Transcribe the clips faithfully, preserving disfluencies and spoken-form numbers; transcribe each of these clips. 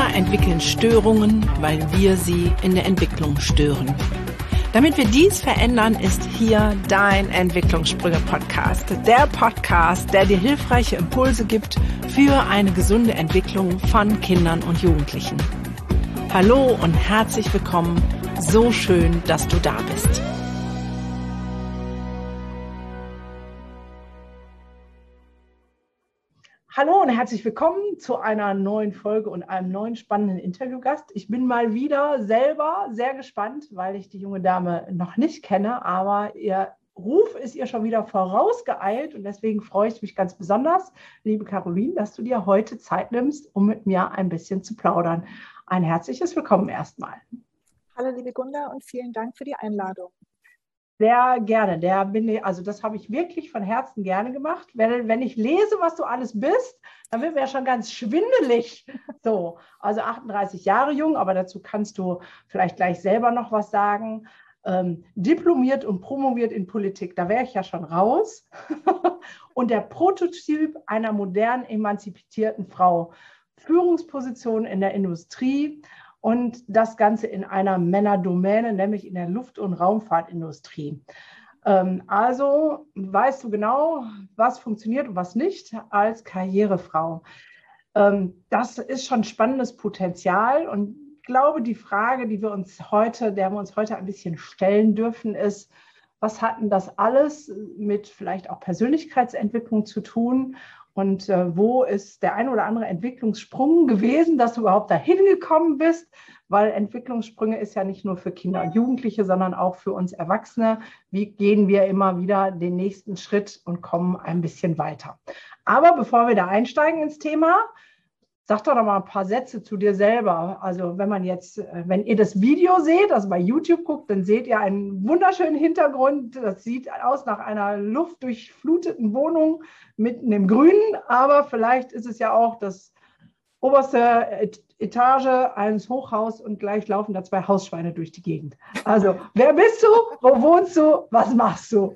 Kinder entwickeln Störungen, weil wir sie in der Entwicklung stören. Damit wir dies verändern, ist hier dein Entwicklungssprünge-Podcast. Der Podcast, der dir hilfreiche Impulse gibt für eine gesunde Entwicklung von Kindern und Jugendlichen. Hallo und herzlich willkommen. So schön, dass du da bist. Hallo und herzlich willkommen zu einer neuen Folge und einem neuen spannenden Interviewgast. Ich bin mal wieder selber sehr gespannt, weil ich die junge Dame noch nicht kenne, aber ihr Ruf ist ihr schon wieder vorausgeeilt und deswegen freue ich mich ganz besonders, liebe Caroline, dass du dir heute Zeit nimmst, um mit mir ein bisschen zu plaudern. Ein herzliches Willkommen erstmal. Hallo liebe Gunda und vielen Dank für die Einladung. Sehr gerne. Der bin ich, also das habe ich wirklich von Herzen gerne gemacht. Wenn, wenn ich lese, was du alles bist, dann wird mir ja schon ganz schwindelig. So, also achtunddreißig Jahre jung, aber dazu kannst du vielleicht gleich selber noch was sagen. Ähm, diplomiert und promoviert in Politik, da wäre ich ja schon raus. Und der Prototyp einer modernen, emanzipierten Frau. Führungsposition in der Industrie. Und das Ganze in einer Männerdomäne, nämlich in der Luft- und Raumfahrtindustrie. Also weißt du genau, was funktioniert und was nicht als Karrierefrau. Das ist schon spannendes Potenzial. Und ich glaube, die Frage, die wir uns heute, der wir uns heute ein bisschen stellen dürfen, ist, was hat denn das alles mit vielleicht auch Persönlichkeitsentwicklung zu tun? Und äh, wo ist der ein oder andere Entwicklungssprung gewesen, dass du überhaupt dahin gekommen bist? Weil Entwicklungssprünge ist ja nicht nur für Kinder und Jugendliche, sondern auch für uns Erwachsene. Wie gehen wir immer wieder den nächsten Schritt und kommen ein bisschen weiter? Aber bevor wir da einsteigen ins Thema, sag doch noch mal ein paar Sätze zu dir selber. Also wenn man jetzt, wenn ihr das Video seht, also bei YouTube guckt, dann seht ihr einen wunderschönen Hintergrund. Das sieht aus nach einer luftdurchfluteten Wohnung mitten im Grünen. Aber vielleicht ist es ja auch das oberste Etage eines Hochhauses und gleich laufen da zwei Hausschweine durch die Gegend. Also wer bist du? Wo wohnst du? Was machst du?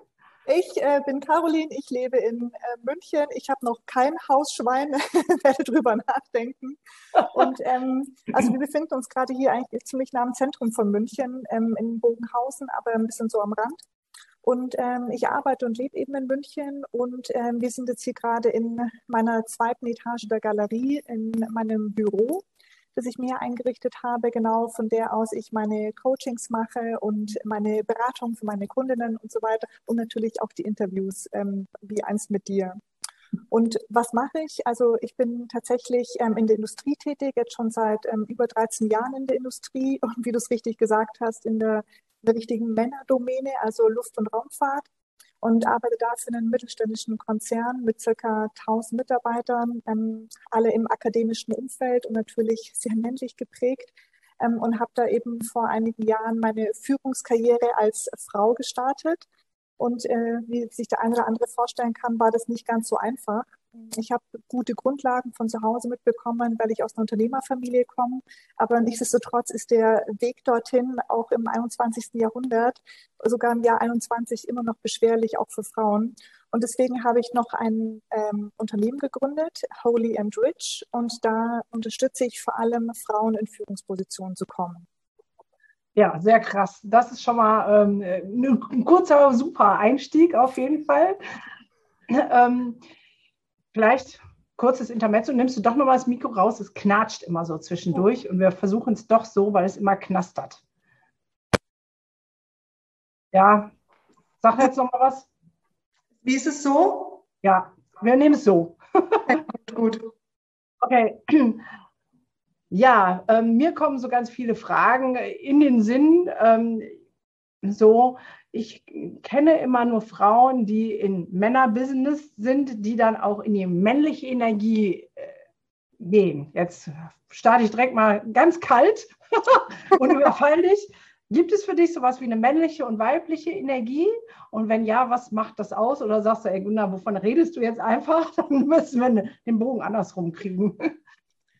Ich äh, bin Caroline, ich lebe in äh, München. Ich habe noch kein Hausschwein, werde drüber nachdenken. Und ähm, also wir befinden uns gerade hier eigentlich ziemlich nah am Zentrum von München, ähm, in Bogenhausen, aber ein bisschen so am Rand. Und ähm, ich arbeite und lebe eben in München und ähm, wir sind jetzt hier gerade in meiner zweiten Etage der Galerie in meinem Büro, das ich mir eingerichtet habe, genau von der aus ich meine Coachings mache und meine Beratung für meine Kundinnen und so weiter und natürlich auch die Interviews, ähm, wie eins mit dir. Und was mache ich? Also ich bin tatsächlich ähm, in der Industrie tätig, jetzt schon seit ähm, über dreizehn Jahren in der Industrie und wie du es richtig gesagt hast, in der, in der richtigen Männerdomäne, also Luft- und Raumfahrt. Und arbeite da für einen mittelständischen Konzern mit circa tausend Mitarbeitern, ähm, alle im akademischen Umfeld und natürlich sehr männlich geprägt ähm, und habe da eben vor einigen Jahren meine Führungskarriere als Frau gestartet. Und äh, wie sich der eine oder andere vorstellen kann, war das nicht ganz so einfach. Ich habe gute Grundlagen von zu Hause mitbekommen, weil ich aus einer Unternehmerfamilie komme. Aber nichtsdestotrotz ist der Weg dorthin auch im einundzwanzigsten Jahrhundert, sogar im Jahr einundzwanzig, immer noch beschwerlich, auch für Frauen. Und deswegen habe ich noch ein ähm, Unternehmen gegründet, Holy and Rich. Und da unterstütze ich vor allem Frauen in Führungspositionen zu kommen. Ja, sehr krass. Das ist schon mal ähm, ein kurzer, super Einstieg auf jeden Fall. Ähm, vielleicht kurzes Intermezzo. Nimmst du doch mal das Mikro raus? Es knatscht immer so zwischendurch und wir versuchen es doch so, weil es immer knastert. Ja, sag jetzt noch mal was. Wie ist es so? Ja, wir nehmen es so. Gut. Okay. Ja, ähm, mir kommen so ganz viele Fragen in den Sinn. Ähm, so, ich kenne immer nur Frauen, die in Männerbusiness sind, die dann auch in die männliche Energie äh, gehen. Jetzt starte ich direkt mal ganz kalt und überfall dich. Gibt es für dich sowas wie eine männliche und weibliche Energie? Und wenn ja, was macht das aus? Oder sagst du, ey Gunnar, wovon redest du jetzt einfach? Dann müssen wir den Bogen andersrum kriegen.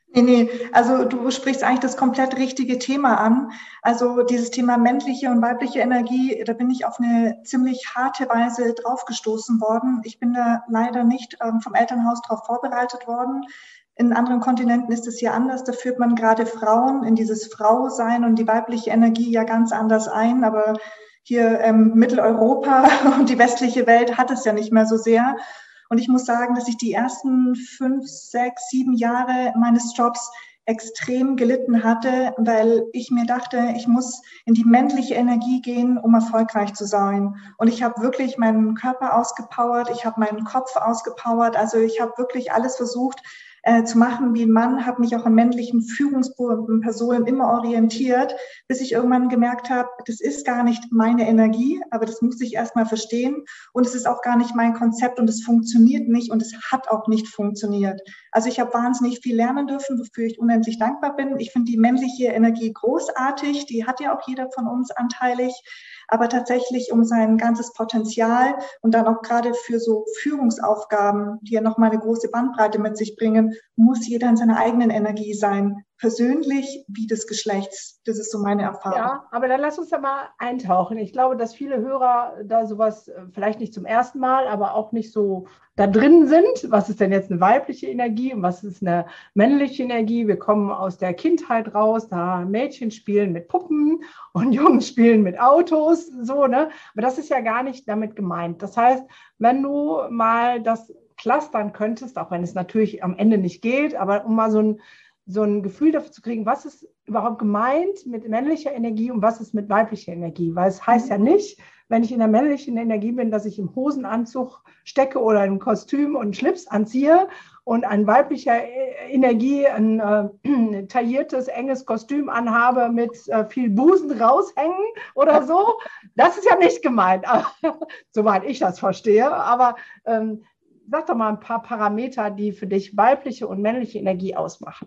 Nee, nee, also du sprichst eigentlich das komplett richtige Thema an. Also dieses Thema männliche und weibliche Energie, da bin ich auf eine ziemlich harte Weise draufgestoßen worden. Ich bin da leider nicht ähm, vom Elternhaus darauf vorbereitet worden. In anderen Kontinenten ist es hier anders. Da führt man gerade Frauen in dieses Frausein und die weibliche Energie ja ganz anders ein. Aber hier ähm, Mitteleuropa und die westliche Welt hat es ja nicht mehr so sehr. Und ich muss sagen, dass ich die ersten fünf, sechs, sieben Jahre meines Jobs extrem gelitten hatte, weil ich mir dachte, ich muss in die männliche Energie gehen, um erfolgreich zu sein. Und ich habe wirklich meinen Körper ausgepowert, ich habe meinen Kopf ausgepowert, also ich habe wirklich alles versucht äh, zu machen wie ein Mann, habe mich auch an männlichen Führungspersonen immer orientiert, bis ich irgendwann gemerkt habe, das ist gar nicht meine Energie, aber das muss ich erstmal verstehen und es ist auch gar nicht mein Konzept und es funktioniert nicht und es hat auch nicht funktioniert. Also ich habe wahnsinnig viel lernen dürfen, wofür ich unendlich dankbar bin. Ich finde die männliche Energie großartig, die hat ja auch jeder von uns anteilig. Aber tatsächlich um sein ganzes Potenzial und dann auch gerade für so Führungsaufgaben, die ja nochmal eine große Bandbreite mit sich bringen, muss jeder in seiner eigenen Energie sein. Persönlich wie des Geschlechts. Das ist so meine Erfahrung. Ja, aber dann lass uns da mal eintauchen. Ich glaube, dass viele Hörer da sowas vielleicht nicht zum ersten Mal, aber auch nicht so da drin sind. Was ist denn jetzt eine weibliche Energie und was ist eine männliche Energie? Wir kommen aus der Kindheit raus, da Mädchen spielen mit Puppen und Jungs spielen mit Autos, so, ne? Aber das ist ja gar nicht damit gemeint. Das heißt, wenn du mal das clustern könntest, auch wenn es natürlich am Ende nicht geht, aber um mal so ein so ein Gefühl dafür zu kriegen, was ist überhaupt gemeint mit männlicher Energie und was ist mit weiblicher Energie. Weil es heißt ja nicht, wenn ich in der männlichen Energie bin, dass ich im Hosenanzug stecke oder im Kostüm und einen Schlips anziehe und an weiblicher Energie ein äh, tailliertes, enges Kostüm anhabe mit äh, viel Busen raushängen oder so. Das ist ja nicht gemeint, soweit ich das verstehe. Aber ähm, sag doch mal ein paar Parameter, die für dich weibliche und männliche Energie ausmachen.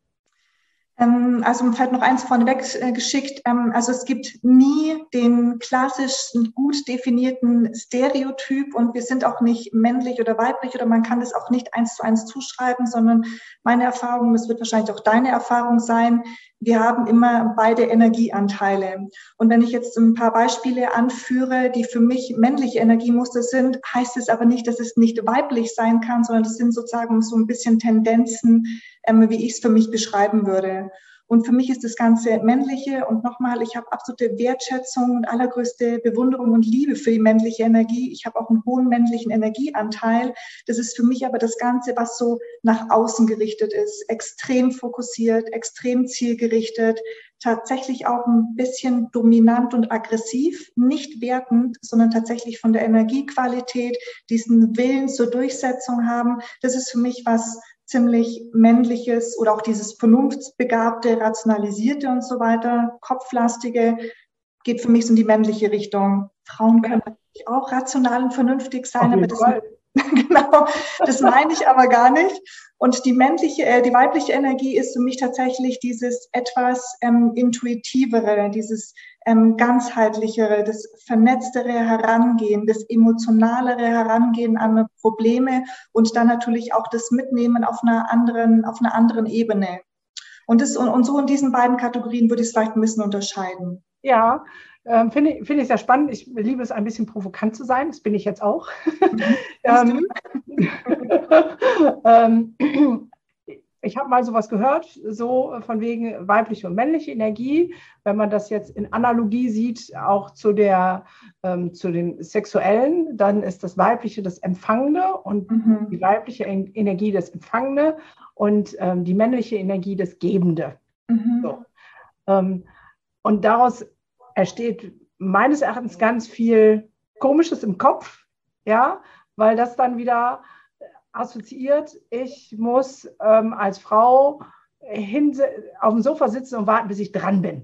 Also vielleicht noch eins vorneweg geschickt. Also es gibt nie den klassischen, gut definierten Stereotyp und wir sind auch nicht männlich oder weiblich oder man kann das auch nicht eins zu eins zuschreiben, sondern meine Erfahrung, das wird wahrscheinlich auch deine Erfahrung sein, wir haben immer beide Energieanteile. Und wenn ich jetzt ein paar Beispiele anführe, die für mich männliche Energiemuster sind, heißt es aber nicht, dass es nicht weiblich sein kann, sondern das sind sozusagen so ein bisschen Tendenzen, ähm, wie ich es für mich beschreiben würde. Und für mich ist das Ganze männliche und nochmal, ich habe absolute Wertschätzung und allergrößte Bewunderung und Liebe für die männliche Energie. Ich habe auch einen hohen männlichen Energieanteil. Das ist für mich aber das Ganze, was so nach außen gerichtet ist, extrem fokussiert, extrem zielgerichtet, tatsächlich auch ein bisschen dominant und aggressiv, nicht wertend, sondern tatsächlich von der Energiequalität, diesen Willen zur Durchsetzung haben. Das ist für mich was ziemlich männliches oder auch dieses vernunftsbegabte, rationalisierte und so weiter, kopflastige, geht für mich so in die männliche Richtung. Frauen können natürlich auch rational und vernünftig sein, aber das, genau, das meine ich aber gar nicht. Und die männliche, äh, die weibliche Energie ist für mich tatsächlich dieses etwas ähm, intuitivere, dieses ähm, ganzheitlichere, das vernetztere Herangehen, das emotionalere Herangehen an Probleme und dann natürlich auch das Mitnehmen auf einer anderen, auf einer anderen Ebene. Und, das, und, und so in diesen beiden Kategorien würde ich es vielleicht ein bisschen unterscheiden. Ja, ähm, finde ich, finde ich sehr spannend. Ich liebe es, ein bisschen provokant zu sein. Das bin ich jetzt auch. ähm, ähm, ich habe mal sowas gehört, so von wegen weibliche und männliche Energie. Wenn man das jetzt in Analogie sieht, auch zu, der, ähm, zu dem Sexuellen, dann ist das Weibliche das Empfangende und mhm. die weibliche Energie das Empfangende und ähm, die männliche Energie das Gebende. Mhm. So. Ähm, Und daraus entsteht meines Erachtens ganz viel Komisches im Kopf, ja, weil das dann wieder assoziiert, ich muss ähm, als Frau hin, auf dem Sofa sitzen und warten, bis ich dran bin.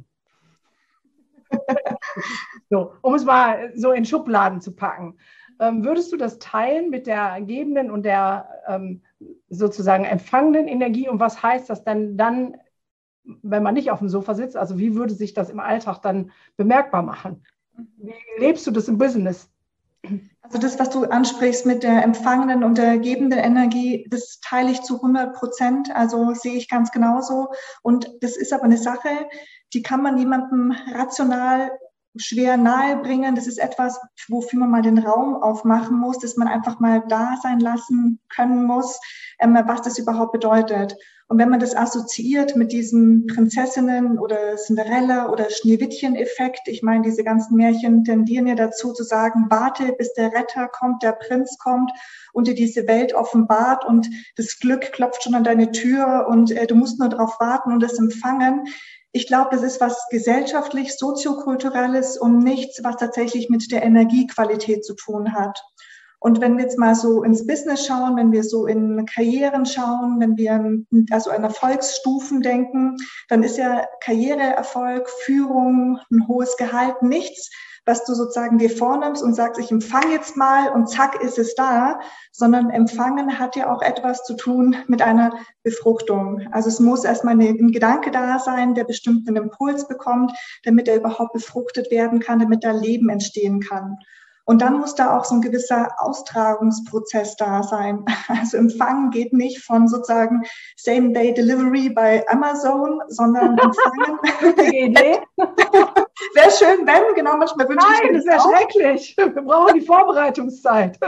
So, um es mal so in Schubladen zu packen. Ähm, würdest du das teilen mit der gebenden und der ähm, sozusagen empfangenden Energie und was heißt das denn dann, wenn man nicht auf dem Sofa sitzt, also wie würde sich das im Alltag dann bemerkbar machen? Wie lebst du das im Business? Also das, was du ansprichst mit der empfangenen und der gebenden Energie, das teile ich zu hundert Prozent. Also sehe ich ganz genauso. Und das ist aber eine Sache, die kann man jemandem rational schwer nahebringen. Das ist etwas, wofür man mal den Raum aufmachen muss, dass man einfach mal da sein lassen können muss, ähm, was das überhaupt bedeutet. Und wenn man das assoziiert mit diesem Prinzessinnen- oder Cinderella- oder Schneewittchen-Effekt, ich meine, diese ganzen Märchen tendieren ja dazu zu sagen, warte, bis der Retter kommt, der Prinz kommt und dir diese Welt offenbart und das Glück klopft schon an deine Tür und äh, du musst nur darauf warten und es empfangen. Ich glaube, das ist was gesellschaftlich, soziokulturelles und nichts, was tatsächlich mit der Energiequalität zu tun hat. Und wenn wir jetzt mal so ins Business schauen, wenn wir so in Karrieren schauen, wenn wir also an Erfolgsstufen denken, dann ist ja Karriereerfolg, Führung, ein hohes Gehalt nichts, was du sozusagen dir vornimmst und sagst, ich empfange jetzt mal und zack ist es da, sondern Empfangen hat ja auch etwas zu tun mit einer Befruchtung. Also es muss erstmal ein Gedanke da sein, der bestimmt einen Impuls bekommt, damit er überhaupt befruchtet werden kann, damit da Leben entstehen kann. Und dann muss da auch so ein gewisser Austragungsprozess da sein. Also Empfangen geht nicht von sozusagen Same-Day-Delivery bei Amazon, sondern Empfangen. Idee. Wäre schön, wenn, genau, manchmal wünsche ich mir das. Nein, das wäre schrecklich. Wir brauchen die Vorbereitungszeit.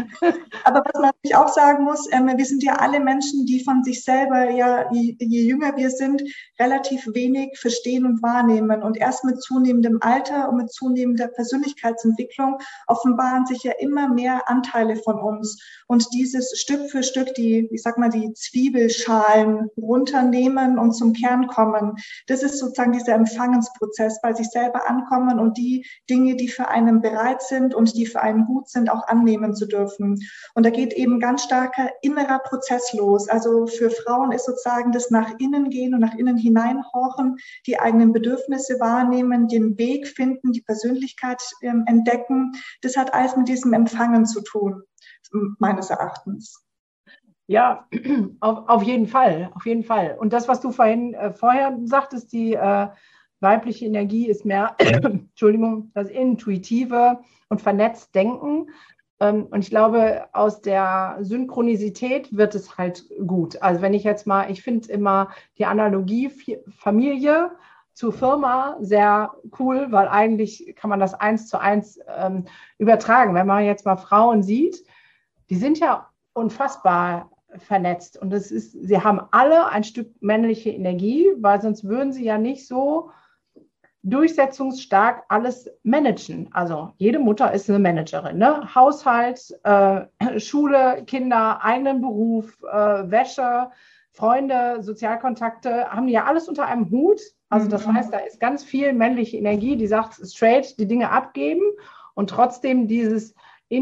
Aber was man natürlich auch sagen muss, ähm, wir sind ja alle Menschen, die von sich selber, ja, je, je jünger wir sind, relativ wenig verstehen und wahrnehmen. Und erst mit zunehmendem Alter und mit zunehmender Persönlichkeitsentwicklung offenbaren sich ja immer mehr Anteile von uns. Und dieses Stück für Stück, die, ich sag mal, die Zwiebelschalen runternehmen und zum Kern kommen, das ist sozusagen dieser Empfangensprozess, bei sich selber ankommen und die Dinge, die für einen bereit sind und die für einen gut sind, auch annehmen zu dürfen. Und da geht eben ganz starker innerer Prozess los. Also für Frauen ist sozusagen das nach innen gehen und nach innen hineinhorchen, die eigenen Bedürfnisse wahrnehmen, den Weg finden, die Persönlichkeit ähm, entdecken. Das hat alles mit diesem Empfangen zu tun, meines Erachtens. Ja, auf, auf jeden Fall, auf jeden Fall. Und das, was du vorhin äh, vorher sagtest, die äh, weibliche Energie ist mehr, Entschuldigung, das intuitive und vernetzt Denken. Ähm, und ich glaube, aus der Synchronizität wird es halt gut. Also wenn ich jetzt mal, ich finde immer die Analogie Familie zu Firma sehr cool, weil eigentlich kann man das eins zu eins ähm, übertragen. Wenn man jetzt mal Frauen sieht, die sind ja unfassbar vernetzt. Und das ist, sie haben alle ein Stück männliche Energie, weil sonst würden sie ja nicht so durchsetzungsstark alles managen. Also jede Mutter ist eine Managerin, ne? Haushalt, äh, Schule, Kinder, eigenen Beruf, äh, Wäsche, Freunde, Sozialkontakte, haben die ja alles unter einem Hut. Also das heißt, da ist ganz viel männliche Energie, die sagt straight die Dinge abgeben und trotzdem dieses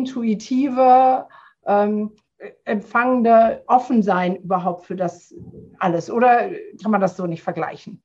intuitive, ähm, empfangende Offensein überhaupt für das alles. Oder kann man das so nicht vergleichen?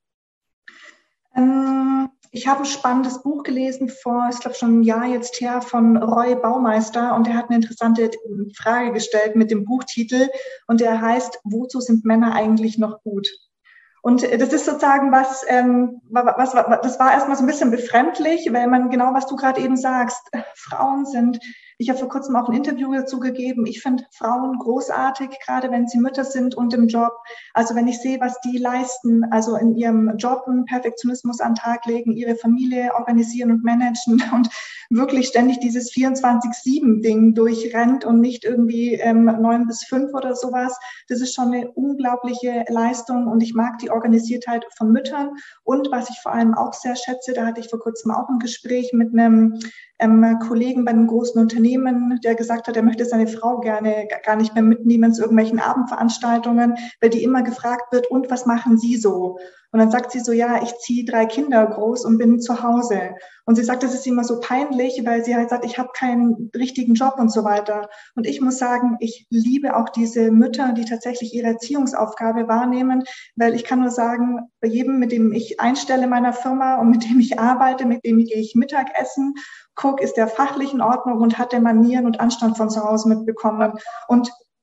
Ich habe ein spannendes Buch gelesen vor, ich glaube schon ein Jahr jetzt her, von Roy Baumeister und der hat eine interessante Frage gestellt mit dem Buchtitel und der heißt, wozu sind Männer eigentlich noch gut? Und das ist sozusagen was, ähm, was, was, das war erstmal so ein bisschen befremdlich, weil man genau, was du gerade eben sagst, Frauen sind, ich habe vor kurzem auch ein Interview dazu gegeben, ich finde Frauen großartig, gerade wenn sie Mütter sind und im Job. Also wenn ich sehe, was die leisten, also in ihrem Job einen Perfektionismus an den Tag legen, ihre Familie organisieren und managen und wirklich ständig dieses vierundzwanzig sieben Ding durchrennt und nicht irgendwie ähm, neun bis fünf oder sowas. Das ist schon eine unglaubliche Leistung und ich mag die Organisiertheit von Müttern. Und was ich vor allem auch sehr schätze, da hatte ich vor kurzem auch ein Gespräch mit einem ähm, Kollegen bei einem großen Unternehmen, der gesagt hat, er möchte seine Frau gerne gar nicht mehr mitnehmen zu irgendwelchen Abendveranstaltungen, weil die immer gefragt wird, und was machen Sie so? Und dann sagt sie so, ja, ich ziehe drei Kinder groß und bin zu Hause. Und sie sagt, das ist immer so peinlich, weil sie halt sagt, ich habe keinen richtigen Job und so weiter. Und ich muss sagen, ich liebe auch diese Mütter, die tatsächlich ihre Erziehungsaufgabe wahrnehmen, weil ich kann nur sagen, bei jedem, mit dem ich einstelle in meiner Firma und mit dem ich arbeite, mit dem gehe ich Mittagessen, guck, ist der fachlich in Ordnung und hat der Manieren und Anstand von zu Hause mitbekommen. Und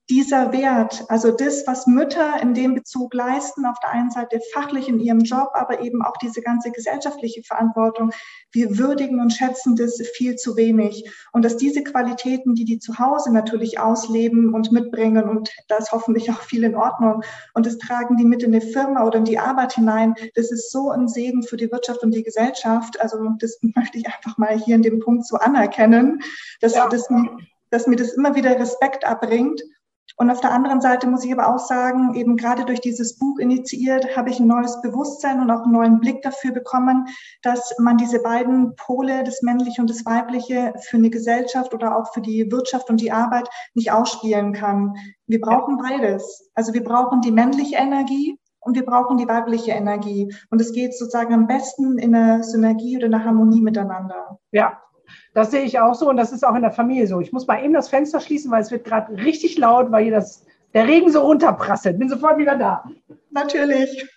dieser Wert, also das, was Mütter in dem Bezug leisten, auf der einen Seite fachlich in ihrem Job, aber eben auch diese ganze gesellschaftliche Verantwortung, wir würdigen und schätzen das viel zu wenig. Und dass diese Qualitäten, die die zu Hause natürlich ausleben und mitbringen, und da ist hoffentlich auch viel in Ordnung, und das tragen die mit in eine Firma oder in die Arbeit hinein, das ist so ein Segen für die Wirtschaft und die Gesellschaft. Also das möchte ich einfach mal hier in dem Punkt so anerkennen, dass, ja. das, dass mir das immer wieder Respekt abbringt. Und auf der anderen Seite muss ich aber auch sagen, eben gerade durch dieses Buch initiiert, habe ich ein neues Bewusstsein und auch einen neuen Blick dafür bekommen, dass man diese beiden Pole, das Männliche und das Weibliche, für eine Gesellschaft oder auch für die Wirtschaft und die Arbeit nicht ausspielen kann. Wir brauchen beides. Also wir brauchen die männliche Energie und wir brauchen die weibliche Energie. Und es geht sozusagen am besten in einer Synergie oder einer Harmonie miteinander. Ja. Das sehe ich auch so und das ist auch in der Familie so. Ich muss mal eben das Fenster schließen, weil es wird gerade richtig laut, weil hier das, der Regen so runterprasselt. Bin sofort wieder da. Natürlich.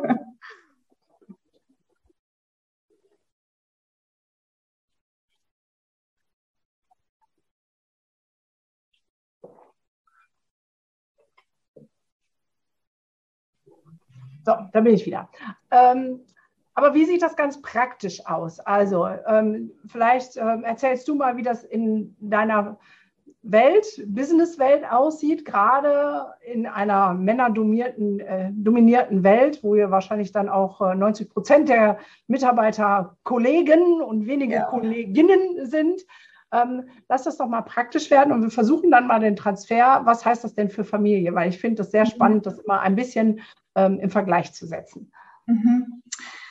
So, da bin ich wieder. Ähm, Aber wie sieht das ganz praktisch aus? Also ähm, vielleicht ähm, erzählst du mal, wie das in deiner Welt, Businesswelt aussieht, gerade in einer männerdominierten äh, dominierten Welt, wo ihr wahrscheinlich dann auch äh, neunzig Prozent der Mitarbeiter Kollegen und wenige ja. Kolleginnen sind. Ähm, lass das doch mal praktisch werden und wir versuchen dann mal den Transfer. Was heißt das denn für Familie? Weil ich finde das sehr spannend, das immer ein bisschen ähm, im Vergleich zu setzen. Mhm.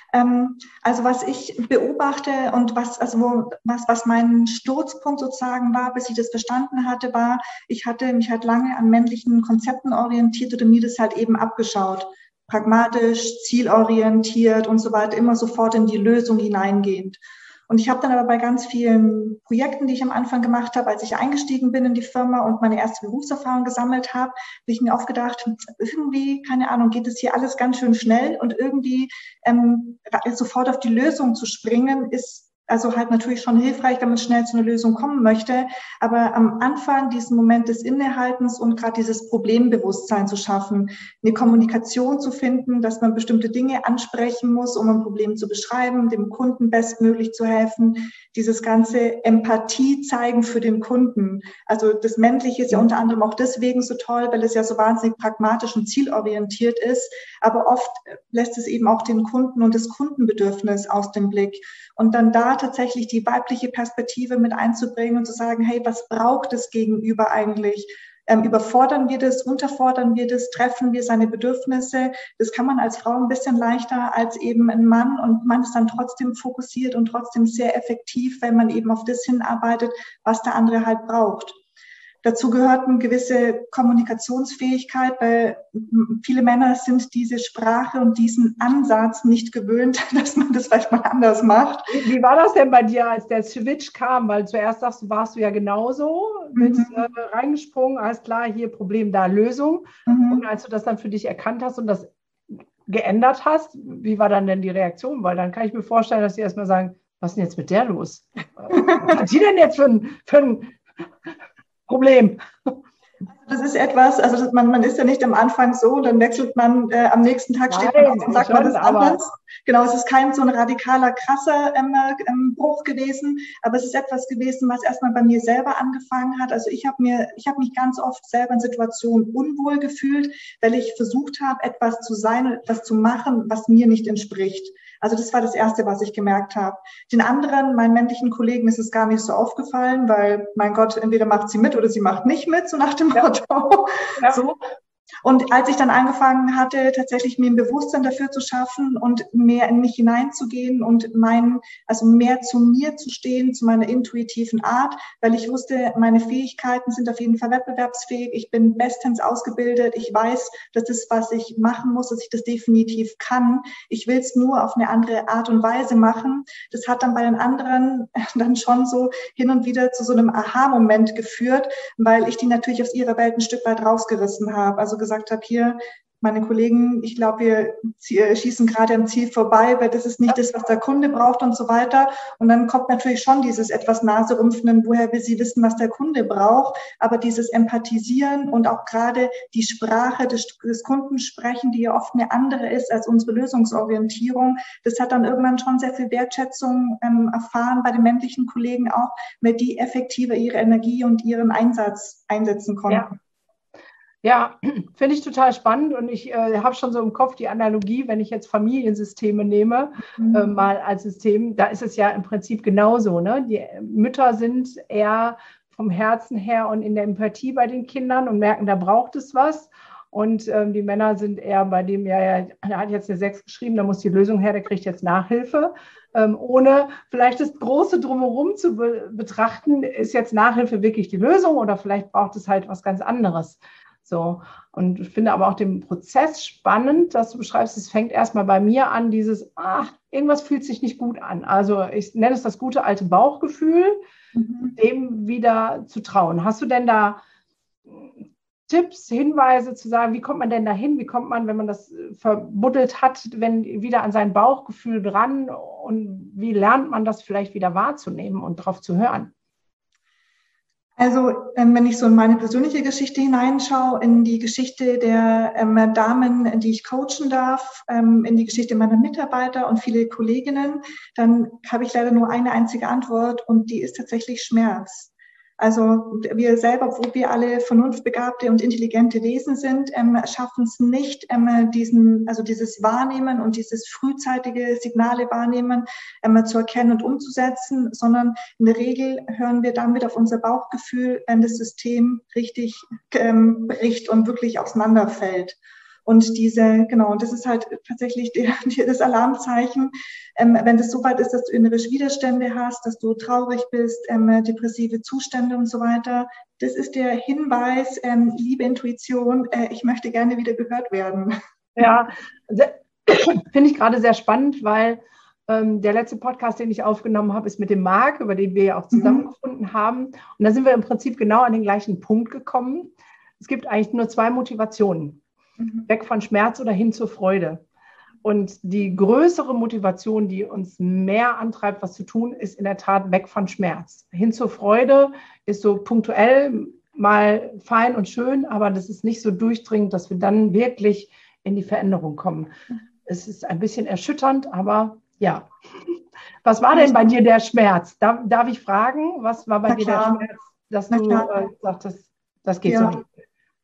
Also was ich beobachte und was, also was, was mein Sturzpunkt sozusagen war, bis ich das verstanden hatte, war, ich hatte mich halt lange an männlichen Konzepten orientiert oder mir das halt eben abgeschaut. Pragmatisch, zielorientiert und so weiter, immer sofort in die Lösung hineingehend. Und ich habe dann aber bei ganz vielen Projekten, die ich am Anfang gemacht habe, als ich eingestiegen bin in die Firma und meine erste Berufserfahrung gesammelt habe, habe ich mir oft gedacht, irgendwie, keine Ahnung, geht es hier alles ganz schön schnell und irgendwie ähm, sofort auf die Lösung zu springen, ist also halt natürlich schon hilfreich, wenn man schnell zu einer Lösung kommen möchte. Aber am Anfang diesen Moment des Innehaltens und gerade dieses Problembewusstsein zu schaffen, eine Kommunikation zu finden, dass man bestimmte Dinge ansprechen muss, um ein Problem zu beschreiben, dem Kunden bestmöglich zu helfen, dieses ganze Empathie zeigen für den Kunden. Also das Männliche ist ja unter anderem auch deswegen so toll, weil es ja so wahnsinnig pragmatisch und zielorientiert ist. Aber oft lässt es eben auch den Kunden und das Kundenbedürfnis aus dem Blick. Und dann da tatsächlich die weibliche Perspektive mit einzubringen und zu sagen, hey, was braucht das Gegenüber eigentlich? Ähm, überfordern wir das, unterfordern wir das, treffen wir seine Bedürfnisse? Das kann man als Frau ein bisschen leichter als eben ein Mann und man ist dann trotzdem fokussiert und trotzdem sehr effektiv, wenn man eben auf das hinarbeitet, was der andere halt braucht. Dazu gehört eine gewisse Kommunikationsfähigkeit, weil viele Männer sind diese Sprache und diesen Ansatz nicht gewöhnt, dass man das vielleicht mal anders macht. Wie war das denn bei dir, als der Switch kam? Weil zuerst sagst du, warst du ja genauso, bist mhm. äh, reingesprungen, alles klar, hier Problem, da Lösung. Mhm. Und als du das dann für dich erkannt hast und das geändert hast, wie war dann denn die Reaktion? Weil dann kann ich mir vorstellen, dass die erstmal sagen, was ist denn jetzt mit der los? Was hat die denn jetzt für ein, für ein Problem? Das ist etwas, also das, man, man ist ja nicht am Anfang so, dann wechselt man, äh, am nächsten Tag steht Nein, man auf und sagt, man ist anders. Genau, es ist kein so ein radikaler, krasser ähm, ähm, Bruch gewesen, aber es ist etwas gewesen, was erstmal bei mir selber angefangen hat. Also ich habe mir, ich habe mich ganz oft selber in Situationen unwohl gefühlt, weil ich versucht habe, etwas zu sein, etwas zu machen, was mir nicht entspricht. Also das war das Erste, was ich gemerkt habe. Den anderen, meinen männlichen Kollegen, ist es gar nicht so aufgefallen, weil, mein Gott, entweder macht sie mit oder sie macht nicht mit, so nach dem Motto. Ja. So. Und als ich dann angefangen hatte, tatsächlich mir ein Bewusstsein dafür zu schaffen und mehr in mich hineinzugehen und mein, also mehr zu mir zu stehen, zu meiner intuitiven Art, weil ich wusste, meine Fähigkeiten sind auf jeden Fall wettbewerbsfähig. Ich bin bestens ausgebildet. Ich weiß, dass das, was ich machen muss, dass ich das definitiv kann. Ich will es nur auf eine andere Art und Weise machen. Das hat dann bei den anderen dann schon so hin und wieder zu so einem Aha-Moment geführt, weil ich die natürlich aus ihrer Welt ein Stück weit rausgerissen habe. Also gesagt habe, hier, meine Kollegen, ich glaube, wir schießen gerade am Ziel vorbei, weil das ist nicht das, was der Kunde braucht und so weiter. Und dann kommt natürlich schon dieses etwas Naserümpfenden, woher will sie wissen, was der Kunde braucht. Aber dieses Empathisieren und auch gerade die Sprache des, des Kunden sprechen, die ja oft eine andere ist als unsere Lösungsorientierung, das hat dann irgendwann schon sehr viel Wertschätzung ähm, erfahren bei den männlichen Kollegen auch, weil die effektiver ihre Energie und ihren Einsatz einsetzen konnten. Ja. Ja, finde ich total spannend und ich äh, habe schon so im Kopf die Analogie, wenn ich jetzt Familiensysteme nehme, mhm. äh, mal als System, da ist es ja im Prinzip genauso, ne? Die Mütter sind eher vom Herzen her und in der Empathie bei den Kindern und merken, da braucht es was und ähm, die Männer sind eher bei dem, ja, ja, er hat jetzt eine sechs geschrieben, da muss die Lösung her, der kriegt jetzt Nachhilfe. Ähm, ohne vielleicht das große Drumherum zu be- betrachten, ist jetzt Nachhilfe wirklich die Lösung oder vielleicht braucht es halt was ganz anderes. So, und ich finde aber auch den Prozess spannend, dass du beschreibst, es fängt erstmal bei mir an, dieses, ach, irgendwas fühlt sich nicht gut an. Also ich nenne es das gute alte Bauchgefühl, mhm. dem wieder zu trauen. Hast du denn da Tipps, Hinweise zu sagen, wie kommt man denn dahin? Wie kommt man, wenn man das verbuddelt hat, wenn wieder an sein Bauchgefühl dran und wie lernt man das vielleicht wieder wahrzunehmen und drauf zu hören? Also ähm, wenn ich so in meine persönliche Geschichte hineinschaue, in die Geschichte der ähm, Damen, die ich coachen darf, ähm, in die Geschichte meiner Mitarbeiter und viele Kolleginnen, dann habe ich leider nur eine einzige Antwort und die ist tatsächlich Schmerz. Also wir selber, wo wir alle vernunftbegabte und intelligente Wesen sind, ähm, schaffen es nicht, ähm, diesen, also dieses Wahrnehmen und dieses frühzeitige Signale wahrnehmen ähm, zu erkennen und umzusetzen, sondern in der Regel hören wir dann wieder auf unser Bauchgefühl, wenn das System richtig ähm, bricht und wirklich auseinanderfällt. Und diese, genau, und das ist halt tatsächlich die, die, das Alarmzeichen, ähm, wenn das so weit ist, dass du innere Widerstände hast, dass du traurig bist, ähm, depressive Zustände und so weiter. Das ist der Hinweis, ähm, liebe Intuition, äh, ich möchte gerne wieder gehört werden. Ja, finde ich gerade sehr spannend, weil ähm, der letzte Podcast, den ich aufgenommen habe, ist mit dem Marc, über den wir ja auch zusammengefunden mhm. haben. Und da sind wir im Prinzip genau an den gleichen Punkt gekommen. Es gibt eigentlich nur zwei Motivationen. Weg von Schmerz oder hin zur Freude. Und die größere Motivation, die uns mehr antreibt, was zu tun, ist in der Tat weg von Schmerz. Hin zur Freude ist so punktuell mal fein und schön, aber das ist nicht so durchdringend, dass wir dann wirklich in die Veränderung kommen. Es ist ein bisschen erschütternd, aber ja. Was war denn bei dir der Schmerz? Darf, darf ich fragen, was war bei Na dir klar. der Schmerz, dass Na du äh, sagtest, das geht ja. so nicht?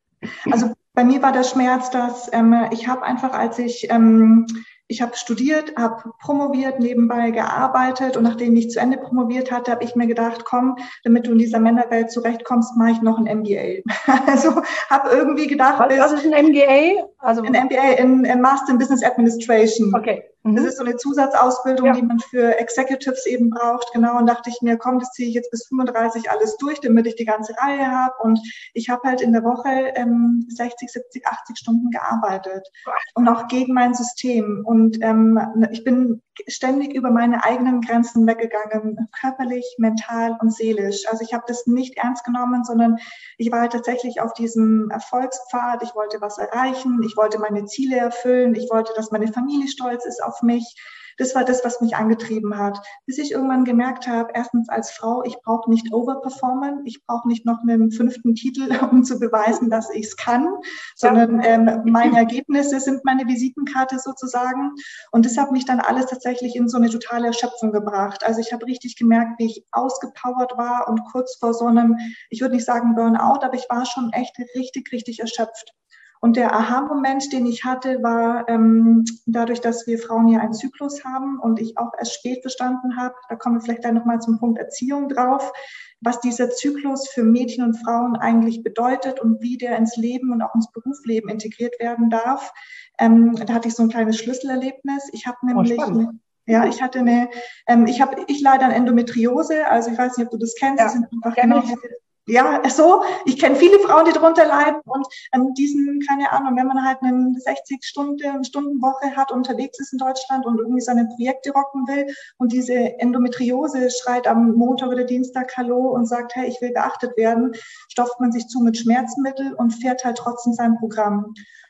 Also bei mir war der Schmerz, dass ähm, ich habe einfach, als ich, ähm, ich habe studiert, habe promoviert, nebenbei gearbeitet und nachdem ich zu Ende promoviert hatte, habe ich mir gedacht, komm, damit du in dieser Männerwelt zurechtkommst, mache ich noch ein M B A. Also habe irgendwie gedacht... Was, was ist ein M B A? Also, ein M B A in, in Master in Business Administration. Okay. Das ist so eine Zusatzausbildung, ja. die man für Executives eben braucht. Genau, und dachte ich mir, komm, das ziehe ich jetzt bis fünfunddreißig alles durch, damit ich die ganze Reihe habe. Und ich habe halt in der Woche ähm, sechzig, siebzig, achtzig Stunden gearbeitet. Und auch gegen mein System. Und ähm, ich bin ständig über meine eigenen Grenzen weggegangen, körperlich, mental und seelisch. Also ich habe das nicht ernst genommen, sondern ich war halt tatsächlich auf diesem Erfolgspfad. Ich wollte was erreichen, ich wollte meine Ziele erfüllen, ich wollte, dass meine Familie stolz ist auf mich. Das war das, was mich angetrieben hat. Bis ich irgendwann gemerkt habe, erstens als Frau, ich brauche nicht overperformen, ich brauche nicht noch einen fünften Titel, um zu beweisen, dass ich es kann, sondern ähm, meine Ergebnisse sind meine Visitenkarte sozusagen. Und das hat mich dann alles tatsächlich in so eine totale Erschöpfung gebracht. Also ich habe richtig gemerkt, wie ich ausgepowert war und kurz vor so einem, ich würde nicht sagen Burnout, aber ich war schon echt richtig, richtig erschöpft. Und der Aha-Moment, den ich hatte, war ähm, dadurch, dass wir Frauen ja einen Zyklus haben und ich auch erst spät verstanden habe, da kommen wir vielleicht dann nochmal zum Punkt Erziehung drauf, was dieser Zyklus für Mädchen und Frauen eigentlich bedeutet und wie der ins Leben und auch ins Berufsleben integriert werden darf. Ähm, da hatte ich so ein kleines Schlüsselerlebnis. Ich habe nämlich... Oh, Ja, ich hatte eine, ähm, ich habe, ich leide an Endometriose, also ich weiß nicht, ob du das kennst. Ja, das sind einfach genau, ja, so, ich kenne viele Frauen, die darunter leiden und ähm, diesen, keine Ahnung, wenn man halt eine sechzig Stunden, Stundenwoche hat, unterwegs ist in Deutschland und irgendwie seine Projekte rocken will und diese Endometriose schreit am Montag oder Dienstag Hallo und sagt, hey, ich will beachtet werden, stopft man sich zu mit Schmerzmittel und fährt halt trotzdem sein Programm.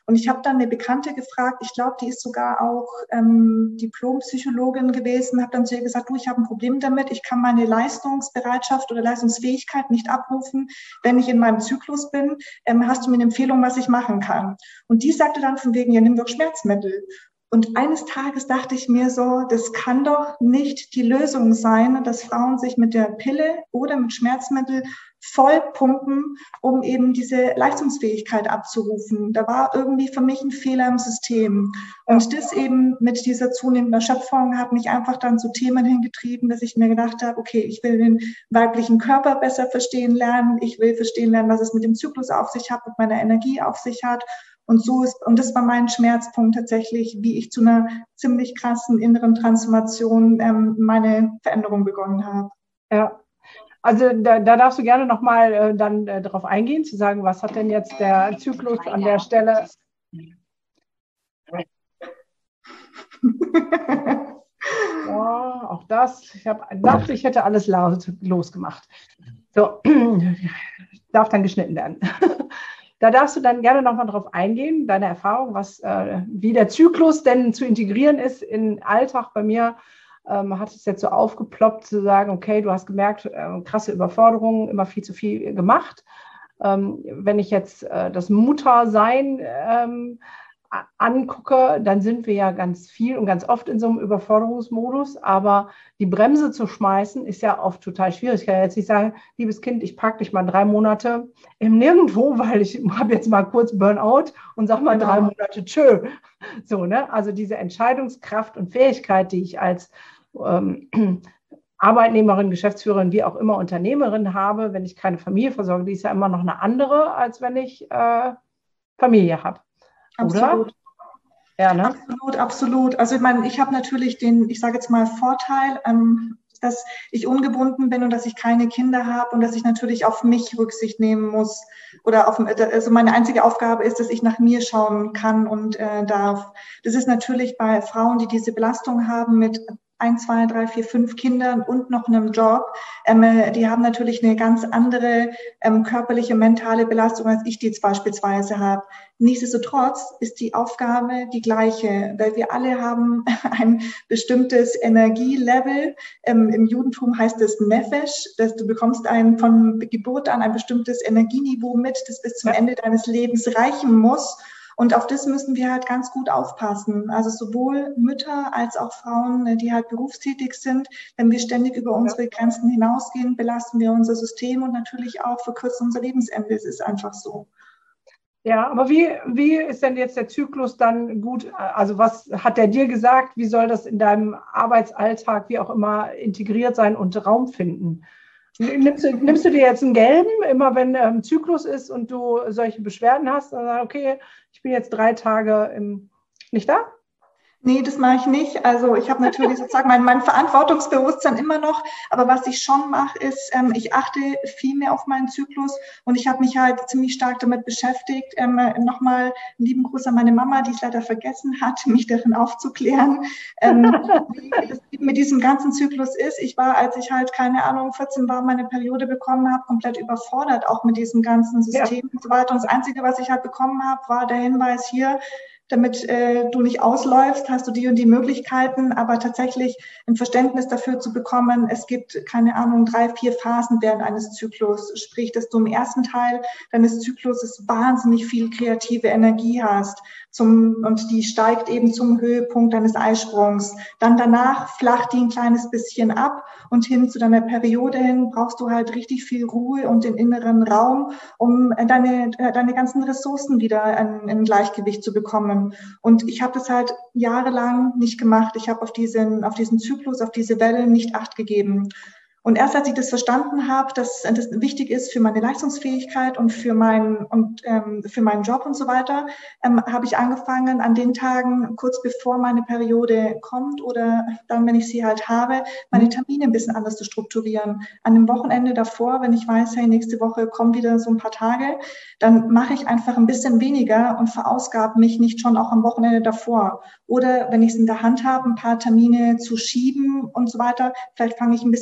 Und ich habe dann eine Bekannte gefragt, ich glaube, die ist sogar auch ähm, Diplompsychologin gewesen, habe dann zu ihr gesagt, du, ich habe ein Problem damit, ich kann meine Leistungsbereitschaft oder Leistungsfähigkeit nicht abrufen, wenn ich in meinem Zyklus bin. Ähm, hast du mir eine Empfehlung, was ich machen kann? Und die sagte dann von wegen, ja, nimm doch Schmerzmittel. Und eines Tages dachte ich mir so, das kann doch nicht die Lösung sein, dass Frauen sich mit der Pille oder mit Schmerzmittel voll pumpen, um eben diese Leistungsfähigkeit abzurufen. Da war irgendwie für mich ein Fehler im System. Und das eben mit dieser zunehmenden Erschöpfung hat mich einfach dann zu Themen hingetrieben, dass ich mir gedacht habe, okay, ich will den weiblichen Körper besser verstehen lernen, ich will verstehen lernen, was es mit dem Zyklus auf sich hat, mit meiner Energie auf sich hat. Und so ist, und das war mein Schmerzpunkt tatsächlich, wie ich zu einer ziemlich krassen inneren Transformation ähm, meine Veränderung begonnen habe. Ja, also da, da darfst du gerne nochmal äh, dann äh, darauf eingehen, zu sagen, was hat denn jetzt der Zyklus an der Stelle? Ja, auch das. Ich habe dachte, ich hätte alles losgemacht. So, darf dann geschnitten werden. Da darfst du dann gerne nochmal drauf eingehen, deine Erfahrung, was, äh, wie der Zyklus denn zu integrieren ist in den Alltag. Bei mir ähm, hat es jetzt so aufgeploppt, zu sagen, okay, du hast gemerkt, äh, krasse Überforderungen, immer viel zu viel gemacht. Ähm, wenn ich jetzt äh, das Muttersein ähm, angucke, dann sind wir ja ganz viel und ganz oft in so einem Überforderungsmodus, aber die Bremse zu schmeißen ist ja oft total schwierig. Ich kann ja jetzt nicht sagen, liebes Kind, ich packe dich mal drei Monate im Nirgendwo, weil ich habe jetzt mal kurz Burnout und sag mal genau. drei Monate tschö. So, ne? Also diese Entscheidungskraft und Fähigkeit, die ich als ähm, Arbeitnehmerin, Geschäftsführerin, wie auch immer Unternehmerin habe, wenn ich keine Familie versorge, die ist ja immer noch eine andere, als wenn ich äh, Familie habe. Absolut. Oder? Ja, ne? Absolut, absolut. Also ich meine, ich habe natürlich den, ich sage jetzt mal, Vorteil, ähm, dass ich ungebunden bin und dass ich keine Kinder habe und dass ich natürlich auf mich Rücksicht nehmen muss. Oder auf, also meine einzige Aufgabe ist, dass ich nach mir schauen kann und äh, darf. Das ist natürlich bei Frauen, die diese Belastung haben mit ein, zwei, drei, vier, fünf Kindern und noch einem Job, ähm, die haben natürlich eine ganz andere ähm, körperliche, mentale Belastung, als ich die jetzt beispielsweise habe. Nichtsdestotrotz ist die Aufgabe die gleiche, weil wir alle haben ein bestimmtes Energielevel. Ähm, im Judentum heißt es Nefesh, dass du bekommst ein, von Geburt an ein bestimmtes Energieniveau mit, das bis zum Ende deines Lebens reichen muss. Und auf das müssen wir halt ganz gut aufpassen. Also sowohl Mütter als auch Frauen, die halt berufstätig sind. Wenn wir ständig über unsere Grenzen hinausgehen, belasten wir unser System und natürlich auch verkürzen unser Lebensende. Es ist einfach so. Ja, aber wie, wie ist denn jetzt der Zyklus dann gut? Also was hat der dir gesagt? Wie soll das in deinem Arbeitsalltag, wie auch immer, integriert sein und Raum finden? Nimmst du, nimmst du dir jetzt einen gelben, immer wenn ähm, Zyklus ist und du solche Beschwerden hast, dann sagst, okay, ich bin jetzt drei Tage im, nicht da? Nee, das mache ich nicht. Also ich habe natürlich sozusagen mein, mein Verantwortungsbewusstsein immer noch, aber was ich schon mache, ist, ähm, ich achte viel mehr auf meinen Zyklus und ich habe mich halt ziemlich stark damit beschäftigt. Ähm, Nochmal einen lieben Gruß an meine Mama, die es leider vergessen hat, mich darin aufzuklären, ähm, wie es mit diesem ganzen Zyklus ist. Ich war, als ich halt, keine Ahnung, vierzehn war, meine Periode bekommen habe, komplett überfordert, auch mit diesem ganzen System ja. und so weiter. Und das Einzige, was ich halt bekommen habe, war der Hinweis hier, damit äh, du nicht ausläufst, hast du die und die Möglichkeiten, aber tatsächlich ein Verständnis dafür zu bekommen, es gibt, keine Ahnung, drei, vier Phasen während eines Zyklus, sprich, dass du im ersten Teil deines Zyklus wahnsinnig viel kreative Energie hast zum, und die steigt eben zum Höhepunkt deines Eisprungs. Dann danach flacht die ein kleines bisschen ab und hin zu deiner Periode hin brauchst du halt richtig viel Ruhe und den inneren Raum, um deine, deine ganzen Ressourcen wieder in, in Gleichgewicht zu bekommen. Und ich habe das halt jahrelang nicht gemacht. Ich habe auf diesen, auf diesen Zyklus, auf diese Welle nicht Acht gegeben. Und erst als ich das verstanden habe, dass das wichtig ist für meine Leistungsfähigkeit und für meinen und ähm, für meinen Job und so weiter, ähm, habe ich angefangen, an den Tagen kurz bevor meine Periode kommt oder dann, wenn ich sie halt habe, meine Termine ein bisschen anders zu strukturieren. An dem Wochenende davor, wenn ich weiß, hey, nächste Woche kommen wieder so ein paar Tage, dann mache ich einfach ein bisschen weniger und verausgabe mich nicht schon auch am Wochenende davor. Oder wenn ich es in der Hand habe, ein paar Termine zu schieben und so weiter, vielleicht fange ich ein bisschen später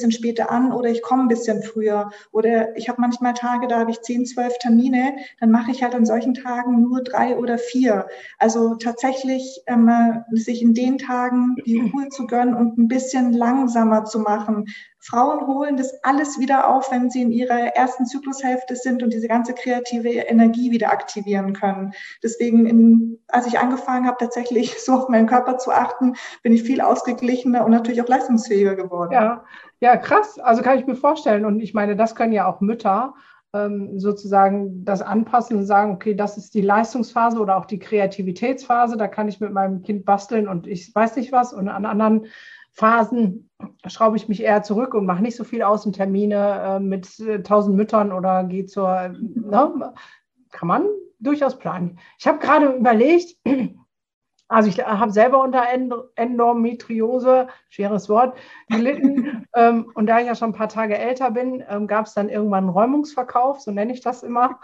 früher an oder ich komme ein bisschen früher. Oder ich habe manchmal Tage, da habe ich zehn, zwölf Termine, dann mache ich halt an solchen Tagen nur drei oder vier. Also tatsächlich ähm, sich in den Tagen die Ruhe zu gönnen und ein bisschen langsamer zu machen. Frauen holen das alles wieder auf, wenn sie in ihrer ersten Zyklushälfte sind und diese ganze kreative Energie wieder aktivieren können. Deswegen, in, als ich angefangen habe, tatsächlich so auf meinen Körper zu achten, bin ich viel ausgeglichener und natürlich auch leistungsfähiger geworden. Ja, ja, krass. Also kann ich mir vorstellen. Und ich meine, das können ja auch Mütter ähm, sozusagen das anpassen und sagen, okay, das ist die Leistungsphase oder auch die Kreativitätsphase. Da kann ich mit meinem Kind basteln und ich weiß nicht was. Und an anderen Phasen schraube ich mich eher zurück und mache nicht so viel Außentermine äh, mit äh, tausend Müttern oder gehe zur, äh, ne? Kann man durchaus planen. Ich habe gerade überlegt, also ich habe selber unter Endometriose, schweres Wort, gelitten. ähm, und da ich ja schon ein paar Tage älter bin, ähm, gab es dann irgendwann einen Räumungsverkauf, so nenne ich das immer.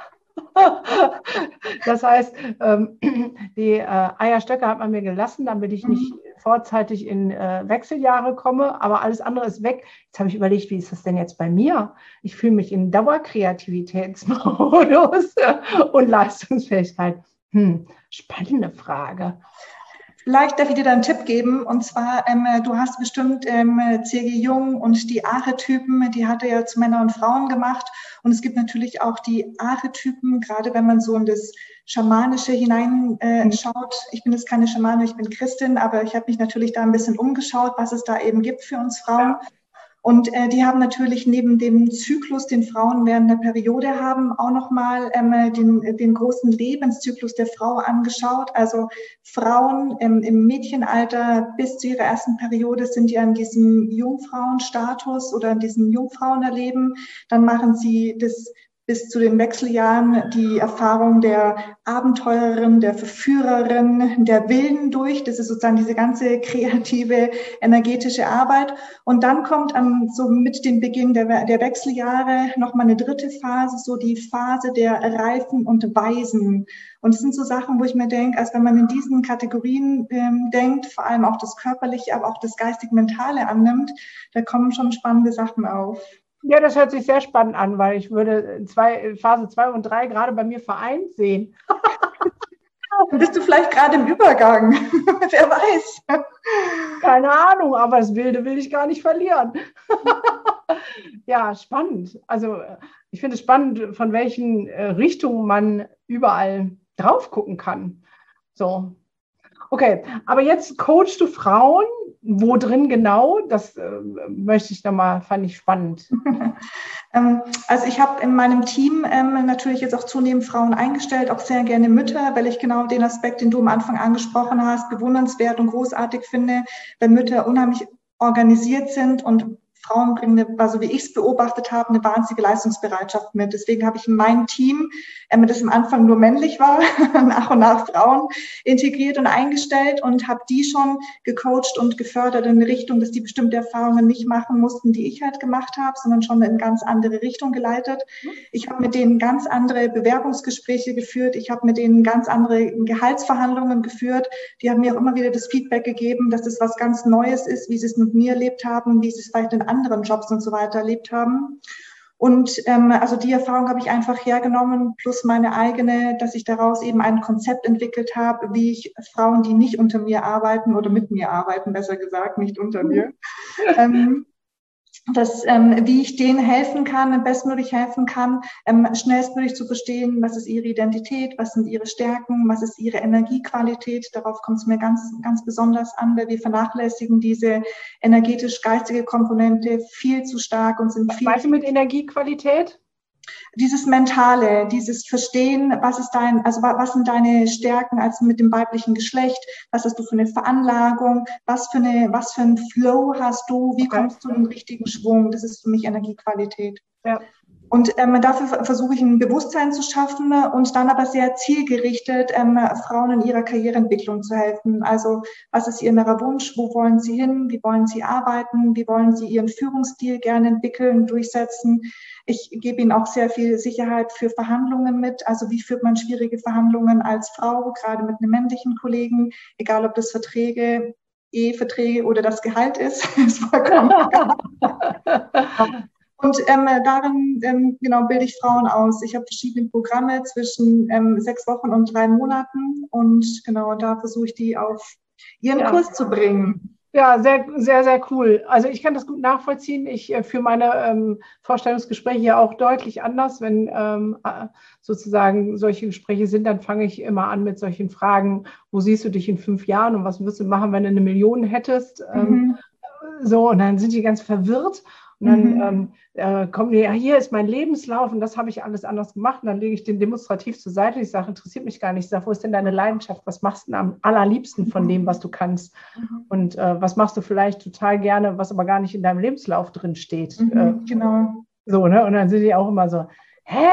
Das heißt, ähm, die äh, Eierstöcke hat man mir gelassen, damit ich nicht vorzeitig in äh, Wechseljahre komme, aber alles andere ist weg. Jetzt habe ich überlegt, wie ist das denn jetzt bei mir? Ich fühle mich in Dauerkreativitätsmodus und Leistungsfähigkeit. Hm, spannende Frage. Vielleicht darf ich dir da einen Tipp geben, und zwar, ähm, du hast bestimmt ähm, C G Jung und die Archetypen, die hat er ja zu Männern und Frauen gemacht, und es gibt natürlich auch die Archetypen, gerade wenn man so in das Schamanische hineinschaut. Äh, schaut. Ich bin jetzt keine Schamane, ich bin Christin, aber ich habe mich natürlich da ein bisschen umgeschaut, was es da eben gibt für uns Frauen. Ja. Und äh, die haben natürlich neben dem Zyklus, den Frauen während der Periode haben, auch nochmal ähm, den, den großen Lebenszyklus der Frau angeschaut. Also Frauen ähm, im Mädchenalter bis zu ihrer ersten Periode sind ja in diesem Jungfrauenstatus oder in diesem Jungfrauenerleben. Dann machen sie das bis zu den Wechseljahren die Erfahrung der Abenteurerin, der Verführerin, der Wilden durch. Das ist sozusagen diese ganze kreative, energetische Arbeit. Und dann kommt an, so mit dem Beginn der, der Wechseljahre nochmal eine dritte Phase, so die Phase der Reifen und Weisen. Und es sind so Sachen, wo ich mir denke, als wenn man in diesen Kategorien ähm, denkt, vor allem auch das Körperliche, aber auch das Geistig-Mentale annimmt, da kommen schon spannende Sachen auf. Ja, das hört sich sehr spannend an, weil ich würde zwei, Phase zwei und drei gerade bei mir vereint sehen. Dann bist du vielleicht gerade im Übergang. Wer weiß. Keine Ahnung, aber das Wilde will ich gar nicht verlieren. Ja, spannend. Also ich finde es spannend, von welchen Richtungen man überall drauf gucken kann. So. Okay, aber jetzt coachst du Frauen. Wo drin genau? Das äh, möchte ich nochmal, fand ich spannend. Also ich habe in meinem Team ähm, natürlich jetzt auch zunehmend Frauen eingestellt, auch sehr gerne Mütter, weil ich genau den Aspekt, den du am Anfang angesprochen hast, bewundernswert und großartig finde, wenn Mütter unheimlich organisiert sind, und Frauen bringen, also wie ich es beobachtet habe, eine wahnsinnige Leistungsbereitschaft mit. Deswegen habe ich in mein Team, ähm, das am Anfang nur männlich war, nach und nach Frauen integriert und eingestellt und habe die schon gecoacht und gefördert in eine Richtung, dass die bestimmte Erfahrungen nicht machen mussten, die ich halt gemacht habe, sondern schon in ganz andere Richtung geleitet. Ich habe mit denen ganz andere Bewerbungsgespräche geführt. Ich habe mit denen ganz andere Gehaltsverhandlungen geführt. Die haben mir auch immer wieder das Feedback gegeben, dass es was ganz Neues ist, wie sie es mit mir erlebt haben, wie sie es vielleicht in anderen Jobs und so weiter erlebt haben. Und ähm, also die Erfahrung habe ich einfach hergenommen, plus meine eigene, dass ich daraus eben ein Konzept entwickelt habe, wie ich Frauen, die nicht unter mir arbeiten oder mit mir arbeiten, besser gesagt, nicht unter mir, ähm, dass, ähm, wie ich denen helfen kann, bestmöglich helfen kann, ähm, schnellstmöglich zu verstehen, was ist ihre Identität, was sind ihre Stärken, was ist ihre Energiequalität. Darauf kommt es mir ganz, ganz besonders an, weil wir vernachlässigen diese energetisch-geistige Komponente viel zu stark und sind viel... Was meinst du mit Energiequalität? Dieses Mentale, dieses Verstehen, was ist dein, also was sind deine Stärken als mit dem weiblichen Geschlecht, was hast du für eine Veranlagung, was für eine, was für ein Flow hast du, wie kommst du in den richtigen Schwung, das ist für mich Energiequalität. Ja. Und ähm, dafür versuche ich ein Bewusstsein zu schaffen und dann aber sehr zielgerichtet ähm, Frauen in ihrer Karriereentwicklung zu helfen. Also was ist ihr innerer Wunsch, wo wollen sie hin, wie wollen sie arbeiten, wie wollen sie ihren Führungsstil gerne entwickeln, durchsetzen. Ich gebe ihnen auch sehr viel Sicherheit für Verhandlungen mit. Also wie führt man schwierige Verhandlungen als Frau, gerade mit einem männlichen Kollegen, egal ob das Verträge Eheverträge oder das Gehalt ist. ist vollkommen egal. Und ähm, darin ähm, genau bilde ich Frauen aus. Ich habe verschiedene Programme zwischen ähm, sechs Wochen und drei Monaten und genau da versuche ich die auf ihren ja. Kurs zu bringen. Ja, sehr, sehr, sehr cool. Also ich kann das gut nachvollziehen. Ich äh, führe meine ähm, Vorstellungsgespräche ja auch deutlich anders. Wenn ähm, sozusagen solche Gespräche sind, dann fange ich immer an mit solchen Fragen, wo siehst du dich in fünf Jahren und was würdest du machen, wenn du eine Million hättest? Ähm, mhm. So, und dann sind die ganz verwirrt. Und dann mhm. ähm, äh, kommen die, ja, hier ist mein Lebenslauf und das habe ich alles anders gemacht. Und dann lege ich den demonstrativ zur Seite. Ich sage, interessiert mich gar nicht. Ich sage, wo ist denn deine Leidenschaft? Was machst du denn am allerliebsten von dem, was du kannst? Mhm. Und äh, was machst du vielleicht total gerne, was aber gar nicht in deinem Lebenslauf drin steht? Mhm, äh, genau. So, ne? Und dann sind die auch immer so, hä?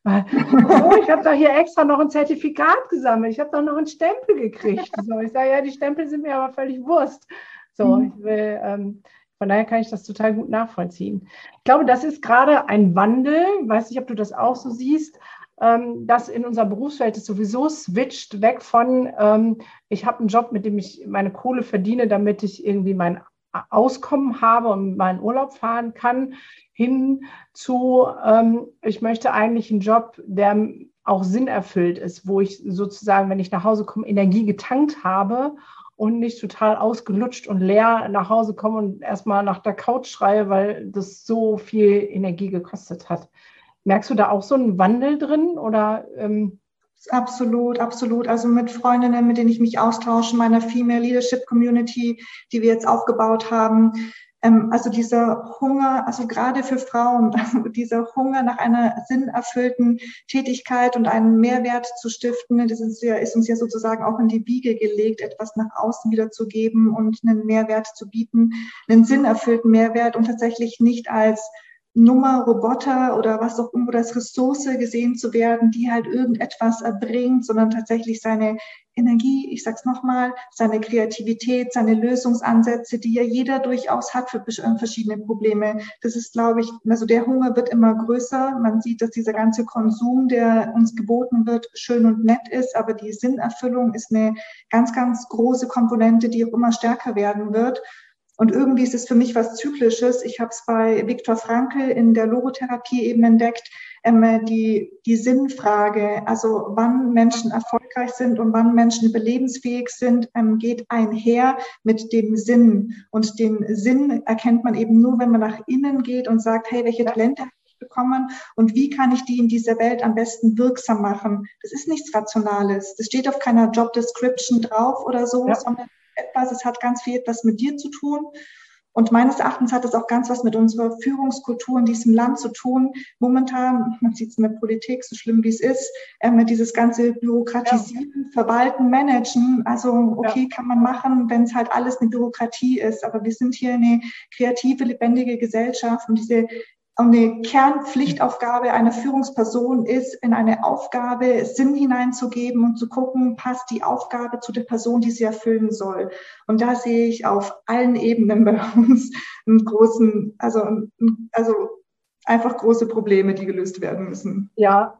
Oh, ich habe doch hier extra noch ein Zertifikat gesammelt. Ich habe doch noch einen Stempel gekriegt. So, ich sage, ja, die Stempel sind mir aber völlig Wurst. So, mhm. ich will... Ähm, Von daher kann ich das total gut nachvollziehen. Ich glaube, das ist gerade ein Wandel, ich weiß nicht, ob du das auch so siehst, ähm, dass in unserer Berufswelt es sowieso switcht weg von, ähm, ich habe einen Job, mit dem ich meine Kohle verdiene, damit ich irgendwie mein Auskommen habe und meinen Urlaub fahren kann, hin zu, ähm, ich möchte eigentlich einen Job, der auch sinnerfüllt ist, wo ich sozusagen, wenn ich nach Hause komme, Energie getankt habe und nicht total ausgelutscht und leer nach Hause komme und erstmal nach der Couch schreie, weil das so viel Energie gekostet hat. Merkst du da auch so einen Wandel drin? Oder, ähm Absolut, absolut. Also mit Freundinnen, mit denen ich mich austausche, meiner Female Leadership Community, die wir jetzt aufgebaut haben, also dieser Hunger, also gerade für Frauen, dieser Hunger nach einer sinnerfüllten Tätigkeit und einen Mehrwert zu stiften, das ist, ja, ist uns ja sozusagen auch in die Wiege gelegt, etwas nach außen wieder zu geben und einen Mehrwert zu bieten, einen sinnerfüllten Mehrwert und tatsächlich nicht als Nummer, Roboter oder was auch immer, als Ressource gesehen zu werden, die halt irgendetwas erbringt, sondern tatsächlich seine Energie, ich sag's nochmal, seine Kreativität, seine Lösungsansätze, die ja jeder durchaus hat für verschiedene Probleme. Das ist, glaube ich, also der Hunger wird immer größer. Man sieht, dass dieser ganze Konsum, der uns geboten wird, schön und nett ist, aber die Sinnerfüllung ist eine ganz, ganz große Komponente, die auch immer stärker werden wird. Und irgendwie ist es für mich was Zyklisches. Ich habe es bei Viktor Frankl in der Logotherapie eben entdeckt, ähm, die, die Sinnfrage, also wann Menschen erfolgreich sind und wann Menschen überlebensfähig sind, ähm, geht einher mit dem Sinn. Und den Sinn erkennt man eben nur, wenn man nach innen geht und sagt, hey, welche Talente habe ich bekommen und wie kann ich die in dieser Welt am besten wirksam machen? Das ist nichts Rationales. Das steht auf keiner Job Description drauf oder so, ja. sondern etwas, es hat ganz viel etwas mit dir zu tun. Und meines Erachtens hat es auch ganz was mit unserer Führungskultur in diesem Land zu tun. Momentan, man sieht es in der Politik, so schlimm wie es ist, äh, mit dieses ganze Bürokratisieren, ja. Verwalten, Managen. Also okay, ja. kann man machen, wenn es halt alles eine Bürokratie ist. Aber wir sind hier eine kreative, lebendige Gesellschaft und diese eine Kernpflichtaufgabe einer Führungsperson ist, in eine Aufgabe Sinn hineinzugeben und zu gucken, passt die Aufgabe zu der Person, die sie erfüllen soll. Und da sehe ich auf allen Ebenen bei uns einen großen, also, also einfach große Probleme, die gelöst werden müssen. Ja,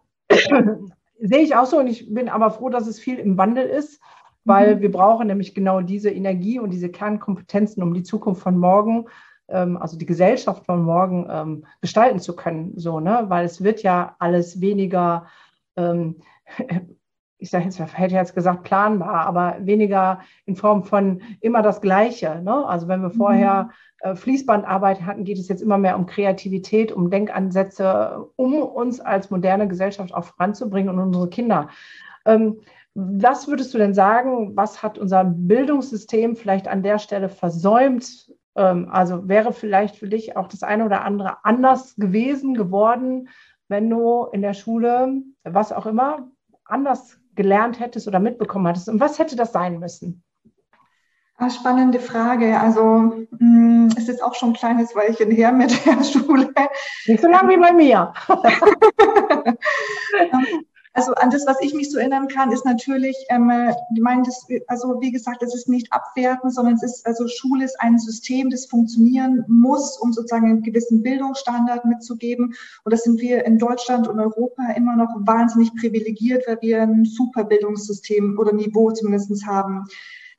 sehe ich auch so und ich bin aber froh, dass es viel im Wandel ist, weil mhm. wir brauchen nämlich genau diese Energie und diese Kernkompetenzen, um die Zukunft von morgen also die Gesellschaft von morgen ähm, gestalten zu können, so, ne? Weil es wird ja alles weniger, ähm, ich sage jetzt, hätte jetzt gesagt planbar, aber weniger in Form von immer das Gleiche, ne? Also wenn wir vorher äh, Fließbandarbeit hatten, geht es jetzt immer mehr um Kreativität, um Denkansätze, um uns als moderne Gesellschaft auch voranzubringen und unsere Kinder. Ähm, was würdest du denn sagen, was hat unser Bildungssystem vielleicht an der Stelle versäumt? Also wäre vielleicht für dich auch das eine oder andere anders gewesen, geworden, wenn du in der Schule, was auch immer, anders gelernt hättest oder mitbekommen hättest? Und was hätte das sein müssen? Spannende Frage. Also mh, es ist auch schon ein kleines Weilchen her mit der Schule. Nicht so lange wie bei mir. Also an das, was ich mich so erinnern kann, ist natürlich, ähm, ich meine, das, also wie gesagt, das ist nicht abwerten, sondern es ist, also Schule ist ein System, das funktionieren muss, um sozusagen einen gewissen Bildungsstandard mitzugeben. Und das sind wir in Deutschland und Europa immer noch wahnsinnig privilegiert, weil wir ein super Bildungssystem oder Niveau zumindest haben.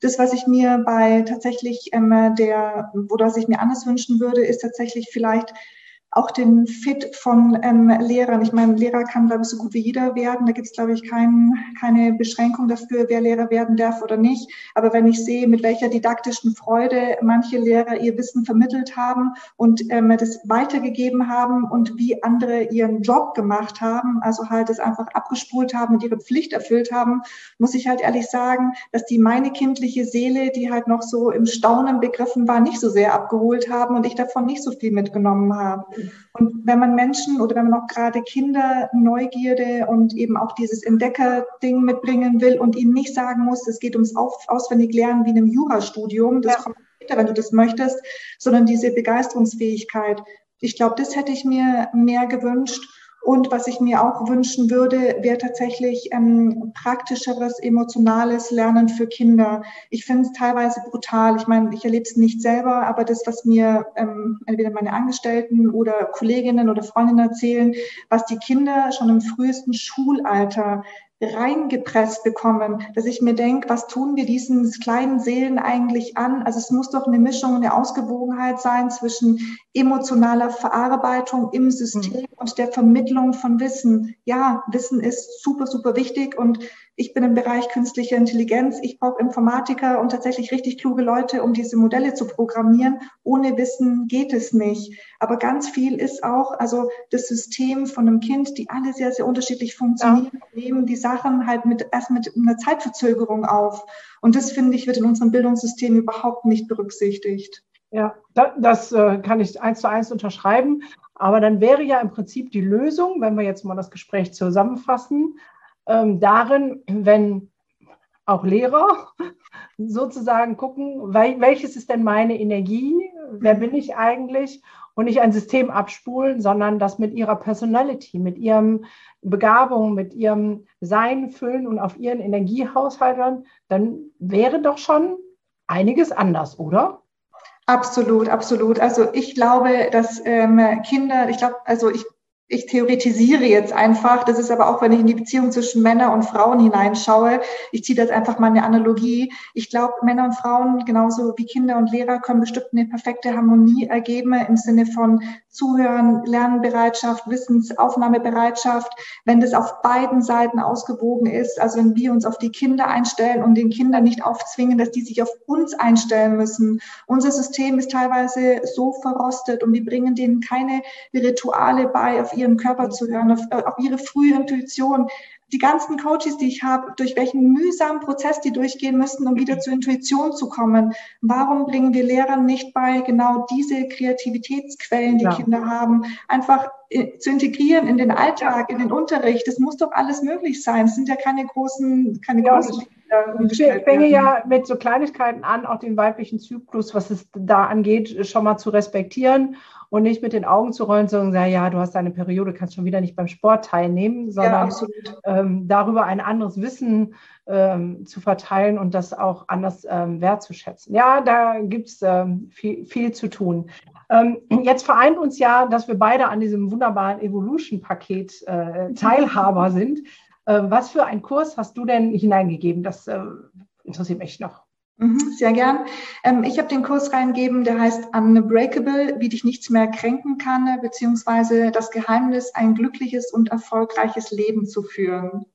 Das, was ich mir bei tatsächlich ähm, der, oder was ich mir anders wünschen würde, ist tatsächlich vielleicht auch den Fit von ähm, Lehrern. Ich meine, Lehrer kann, glaube ich, so gut wie jeder werden. Da gibt es, glaube ich, kein, keine Beschränkung dafür, wer Lehrer werden darf oder nicht. Aber wenn ich sehe, mit welcher didaktischen Freude manche Lehrer ihr Wissen vermittelt haben und ähm, das weitergegeben haben und wie andere ihren Job gemacht haben, also halt es einfach abgespult haben und ihre Pflicht erfüllt haben, muss ich halt ehrlich sagen, dass die meine kindliche Seele, die halt noch so im Staunen begriffen war, nicht so sehr abgeholt haben und ich davon nicht so viel mitgenommen habe. Und wenn man Menschen oder wenn man auch gerade Kinder Neugierde und eben auch dieses Entdecker-Ding mitbringen will und ihnen nicht sagen muss, es geht ums Auf- Auswendiglernen wie in einem Jurastudium, das ja. kommt später, wenn du das möchtest, sondern diese Begeisterungsfähigkeit. Ich glaube, das hätte ich mir mehr gewünscht. Und was ich mir auch wünschen würde, wäre tatsächlich ähm, praktischeres, emotionales Lernen für Kinder. Ich finde es teilweise brutal. Ich meine, ich erlebe es nicht selber, aber das, was mir ähm, entweder meine Angestellten oder Kolleginnen oder Freundinnen erzählen, was die Kinder schon im frühesten Schulalter reingepresst bekommen, dass ich mir denke, was tun wir diesen kleinen Seelen eigentlich an? Also es muss doch eine Mischung, eine Ausgewogenheit sein zwischen emotionaler Verarbeitung im System mhm. und der Vermittlung von Wissen. Ja, Wissen ist super, super wichtig und ich bin im Bereich künstliche Intelligenz. Ich brauche Informatiker und tatsächlich richtig kluge Leute, um diese Modelle zu programmieren. Ohne Wissen geht es nicht. Aber ganz viel ist auch, also das System von einem Kind, die alle sehr, sehr unterschiedlich funktionieren, ja. nehmen die Sachen halt mit, erst mit einer Zeitverzögerung auf. Und das, finde ich, wird in unserem Bildungssystem überhaupt nicht berücksichtigt. Ja, das, das äh, kann ich eins zu eins unterschreiben. Aber dann wäre ja im Prinzip die Lösung, wenn wir jetzt mal das Gespräch zusammenfassen, ähm, darin, wenn auch Lehrer sozusagen gucken, wel, welches ist denn meine Energie, wer bin ich eigentlich, und nicht ein System abspulen, sondern das mit ihrer Personality, mit ihrem Begabung, mit ihrem Sein füllen und auf ihren Energiehaushalt hören, dann wäre doch schon einiges anders, oder? Absolut, absolut. Also ich glaube, dass ähm, Kinder, ich glaube, also ich Ich theoretisiere jetzt einfach, das ist aber auch, wenn ich in die Beziehung zwischen Männern und Frauen hineinschaue, ich ziehe das einfach mal eine Analogie. Ich glaube, Männer und Frauen, genauso wie Kinder und Lehrer, können bestimmt eine perfekte Harmonie ergeben im Sinne von Zuhören, Lernbereitschaft, Wissensaufnahmebereitschaft, wenn das auf beiden Seiten ausgewogen ist, also wenn wir uns auf die Kinder einstellen und den Kindern nicht aufzwingen, dass die sich auf uns einstellen müssen. Unser System ist teilweise so verrostet und wir bringen denen keine Rituale bei, auf ihren Körper zu hören, auf, auf ihre frühe Intuition. Die ganzen Coaches, die ich habe, durch welchen mühsamen Prozess die durchgehen müssen, um wieder zur Intuition zu kommen. Warum bringen wir Lehrern nicht bei, genau diese Kreativitätsquellen, die ja. Kinder haben, einfach zu integrieren in den Alltag, in den Unterricht? Das muss doch alles möglich sein. Es sind ja keine großen, keine ja, großen. Ich, ich fänge ja mit so Kleinigkeiten an, auch den weiblichen Zyklus, was es da angeht, schon mal zu respektieren. Und nicht mit den Augen zu rollen, sondern sagen, ja, du hast deine Periode, kannst schon wieder nicht beim Sport teilnehmen, sondern ja, ähm, darüber ein anderes Wissen ähm, zu verteilen und das auch anders ähm, wertzuschätzen. Ja, da gibt es ähm, viel, viel zu tun. Ähm, jetzt vereint uns ja, dass wir beide an diesem wunderbaren Evolution-Paket äh, Teilhaber sind. Äh, was für einen Kurs hast du denn hineingegeben? Das äh, interessiert mich noch. Sehr gern. Ich habe den Kurs reingegeben, der heißt Unbreakable, wie dich nichts mehr kränken kann, beziehungsweise das Geheimnis, ein glückliches und erfolgreiches Leben zu führen.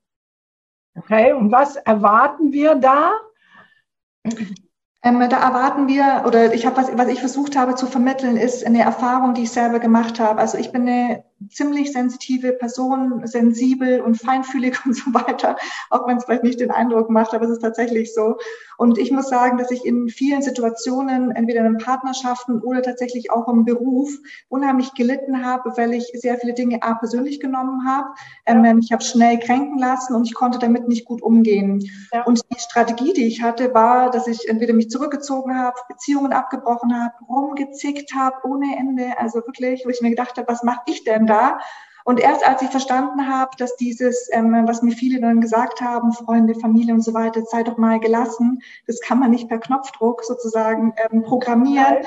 Okay, und was erwarten wir da? Ähm, da erwarten wir, oder ich habe was, was ich versucht habe zu vermitteln, ist eine Erfahrung, die ich selber gemacht habe. Also ich bin eine ziemlich sensitive Person, sensibel und feinfühlig und so weiter, auch wenn es vielleicht nicht den Eindruck macht, aber es ist tatsächlich so. Und ich muss sagen, dass ich in vielen Situationen, entweder in Partnerschaften oder tatsächlich auch im Beruf, unheimlich gelitten habe, weil ich sehr viele Dinge A, persönlich genommen habe. Ähm, ich habe schnell kränken lassen und ich konnte damit nicht gut umgehen. Ja. Und die Strategie, die ich hatte, war, dass ich entweder mich zurückgezogen habe, Beziehungen abgebrochen habe, rumgezickt habe ohne Ende, also wirklich, wo ich mir gedacht habe, was mache ich denn da? Und erst als ich verstanden habe, dass dieses, ähm, was mir viele dann gesagt haben, Freunde, Familie und so weiter, sei doch mal gelassen, das kann man nicht per Knopfdruck sozusagen ähm, programmieren,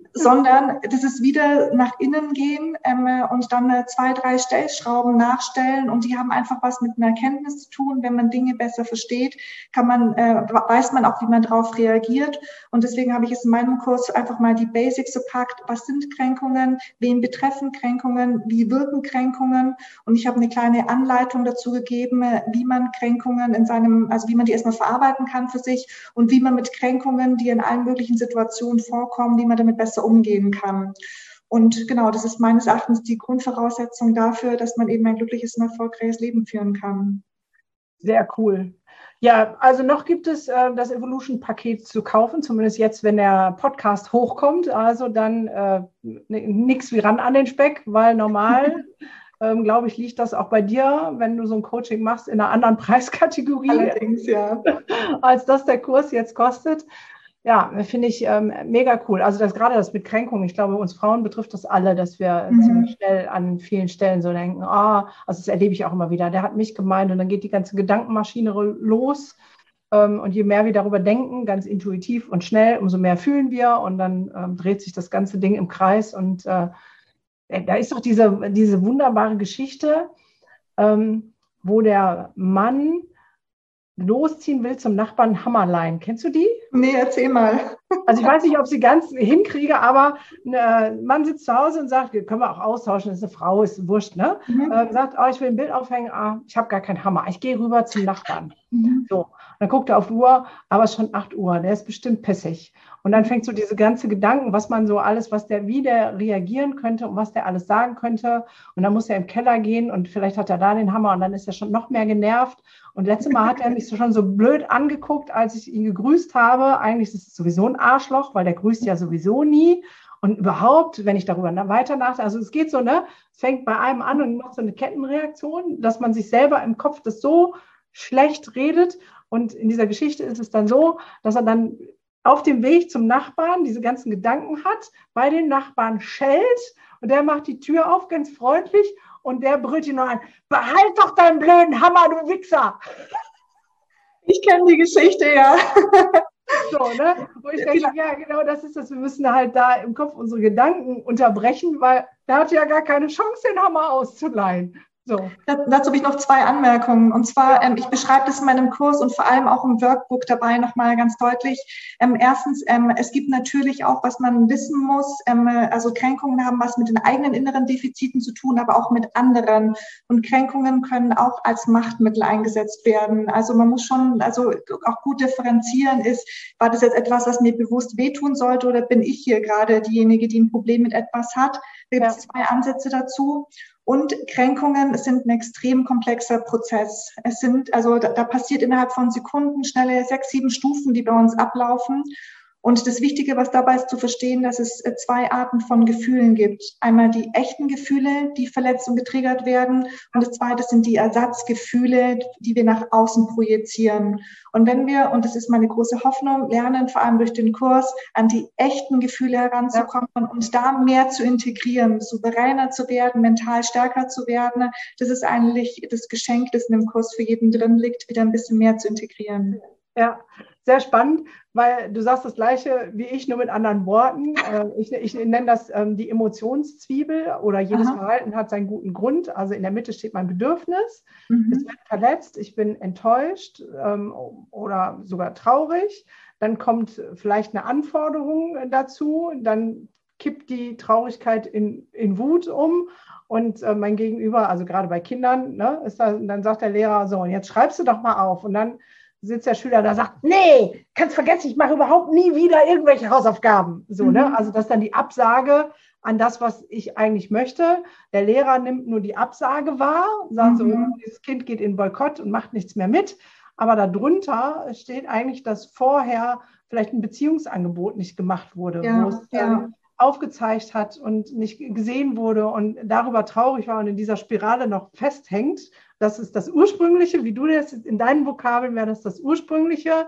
sondern das ist wieder nach innen gehen ähm, und dann äh, zwei, drei Stellschrauben nachstellen und die haben einfach was mit einer Erkenntnis zu tun. Wenn man Dinge besser versteht, kann man, äh, weiß man auch, wie man darauf reagiert. Und deswegen habe ich es in meinem Kurs einfach mal die Basics gepackt. Was sind Kränkungen? Wen betreffen Kränkungen? Wie wirken Kränkungen? Und ich habe eine kleine Anleitung dazu gegeben, wie man Kränkungen in seinem, also wie man die erstmal verarbeiten kann für sich und wie man mit Kränkungen, die in allen möglichen Situationen vorkommen, wie man damit besser umgehen kann. Und genau, das ist meines Erachtens die Grundvoraussetzung dafür, dass man eben ein glückliches und erfolgreiches Leben führen kann. Sehr cool. Ja, also noch gibt es äh, das Evolution-Paket zu kaufen, zumindest jetzt, wenn der Podcast hochkommt. Also dann äh, nichts wie ran an den Speck, weil normal, ähm, glaube ich, liegt das auch bei dir, wenn du so ein Coaching machst, in einer anderen Preiskategorie. Allerdings, ja. Als das der Kurs jetzt kostet. Ja, finde ich ähm, mega cool. Also das gerade das mit Kränkungen, ich glaube, uns Frauen betrifft das alle, dass wir mhm. ziemlich schnell an vielen Stellen so denken, ah, oh, also das erlebe ich auch immer wieder, der hat mich gemeint und dann geht die ganze Gedankenmaschine los ähm, und je mehr wir darüber denken, ganz intuitiv und schnell, umso mehr fühlen wir und dann ähm, dreht sich das ganze Ding im Kreis und äh, da ist doch diese, diese wunderbare Geschichte, ähm, wo der Mann losziehen will zum Nachbarn Hammerlein. Kennst du die? Nee, erzähl mal. Also ich weiß nicht, ob ich sie ganz hinkriege, aber ein Mann sitzt zu Hause und sagt, können wir auch austauschen, das ist eine Frau, ist wurscht, ne? Mhm. Äh, sagt, oh, ich will ein Bild aufhängen, ah, ich habe gar keinen Hammer, ich gehe rüber zum Nachbarn. Mhm. So, und dann guckt er auf die Uhr, aber es ist schon acht Uhr, der ist bestimmt pissig. Und dann fängt so diese ganze Gedanken, was man so alles, was der, wie der reagieren könnte und was der alles sagen könnte. Und dann muss er im Keller gehen und vielleicht hat er da den Hammer und dann ist er schon noch mehr genervt. Und letztes Mal hat er mich so schon so blöd angeguckt, als ich ihn gegrüßt habe. Eigentlich ist es sowieso ein Arschloch, weil der grüßt ja sowieso nie. Und überhaupt, wenn ich darüber weiter nachdenke, also es geht so, ne, es fängt bei einem an und macht so eine Kettenreaktion, dass man sich selber im Kopf das so schlecht redet. Und in dieser Geschichte ist es dann so, dass er dann auf dem Weg zum Nachbarn diese ganzen Gedanken hat, bei den Nachbarn schellt und der macht die Tür auf, ganz freundlich und der brüllt ihn nur an, behalt doch deinen blöden Hammer, du Wichser. Ich kenne die Geschichte, ja. So, ne? Wo ich denke, ja genau, das ist das, wir müssen halt da im Kopf unsere Gedanken unterbrechen, weil der hat ja gar keine Chance, den Hammer auszuleihen. So. Dazu habe ich noch zwei Anmerkungen. Und zwar, ähm, ich beschreibe das in meinem Kurs und vor allem auch im Workbook dabei nochmal ganz deutlich. Ähm, erstens, ähm, es gibt natürlich auch, was man wissen muss, ähm, also Kränkungen haben was mit den eigenen inneren Defiziten zu tun, aber auch mit anderen. Und Kränkungen können auch als Machtmittel eingesetzt werden. Also man muss schon also auch gut differenzieren, ist, war das jetzt etwas, was mir bewusst wehtun sollte oder bin ich hier gerade diejenige, die ein Problem mit etwas hat? Da gibt es ja zwei Ansätze dazu. Und Kränkungen sind ein extrem komplexer Prozess. Es sind, also da, da passiert innerhalb von Sekunden schnelle sechs, sieben Stufen, die bei uns ablaufen. Und das Wichtige, was dabei ist zu verstehen, dass es zwei Arten von Gefühlen gibt. Einmal die echten Gefühle, die verletzt und getriggert werden. Und das zweite sind die Ersatzgefühle, die wir nach außen projizieren. Und wenn wir, und das ist meine große Hoffnung, lernen, vor allem durch den Kurs, an die echten Gefühle heranzukommen ja. und da mehr zu integrieren, souveräner zu werden, mental stärker zu werden, das ist eigentlich das Geschenk, das in dem Kurs für jeden drin liegt, wieder ein bisschen mehr zu integrieren. Ja, sehr spannend, weil du sagst das Gleiche wie ich, nur mit anderen Worten. Ich, ich nenne das ähm, die Emotionszwiebel oder jedes Aha. Verhalten hat seinen guten Grund. Also in der Mitte steht mein Bedürfnis. Mhm. Es wird verletzt, ich bin enttäuscht ähm, oder sogar traurig. Dann kommt vielleicht eine Anforderung dazu. Dann kippt die Traurigkeit in, in Wut um. Und äh, mein Gegenüber, also gerade bei Kindern, ne, ist da, dann sagt der Lehrer so, und jetzt schreibst du doch mal auf. Und dann sitzt der Schüler da und sagt, nee, kannst vergessen, ich mache überhaupt nie wieder irgendwelche Hausaufgaben. So, mhm. ne? Also das ist dann die Absage an das, was ich eigentlich möchte. Der Lehrer nimmt nur die Absage wahr, sagt mhm. so, dieses Kind geht in Boykott und macht nichts mehr mit. Aber darunter steht eigentlich, dass vorher vielleicht ein Beziehungsangebot nicht gemacht wurde, ja, wo es ja. ähm, aufgezeigt hat und nicht gesehen wurde und darüber traurig war und in dieser Spirale noch festhängt. Das ist das ursprüngliche, wie du das in deinen Vokabeln wäre das das ursprüngliche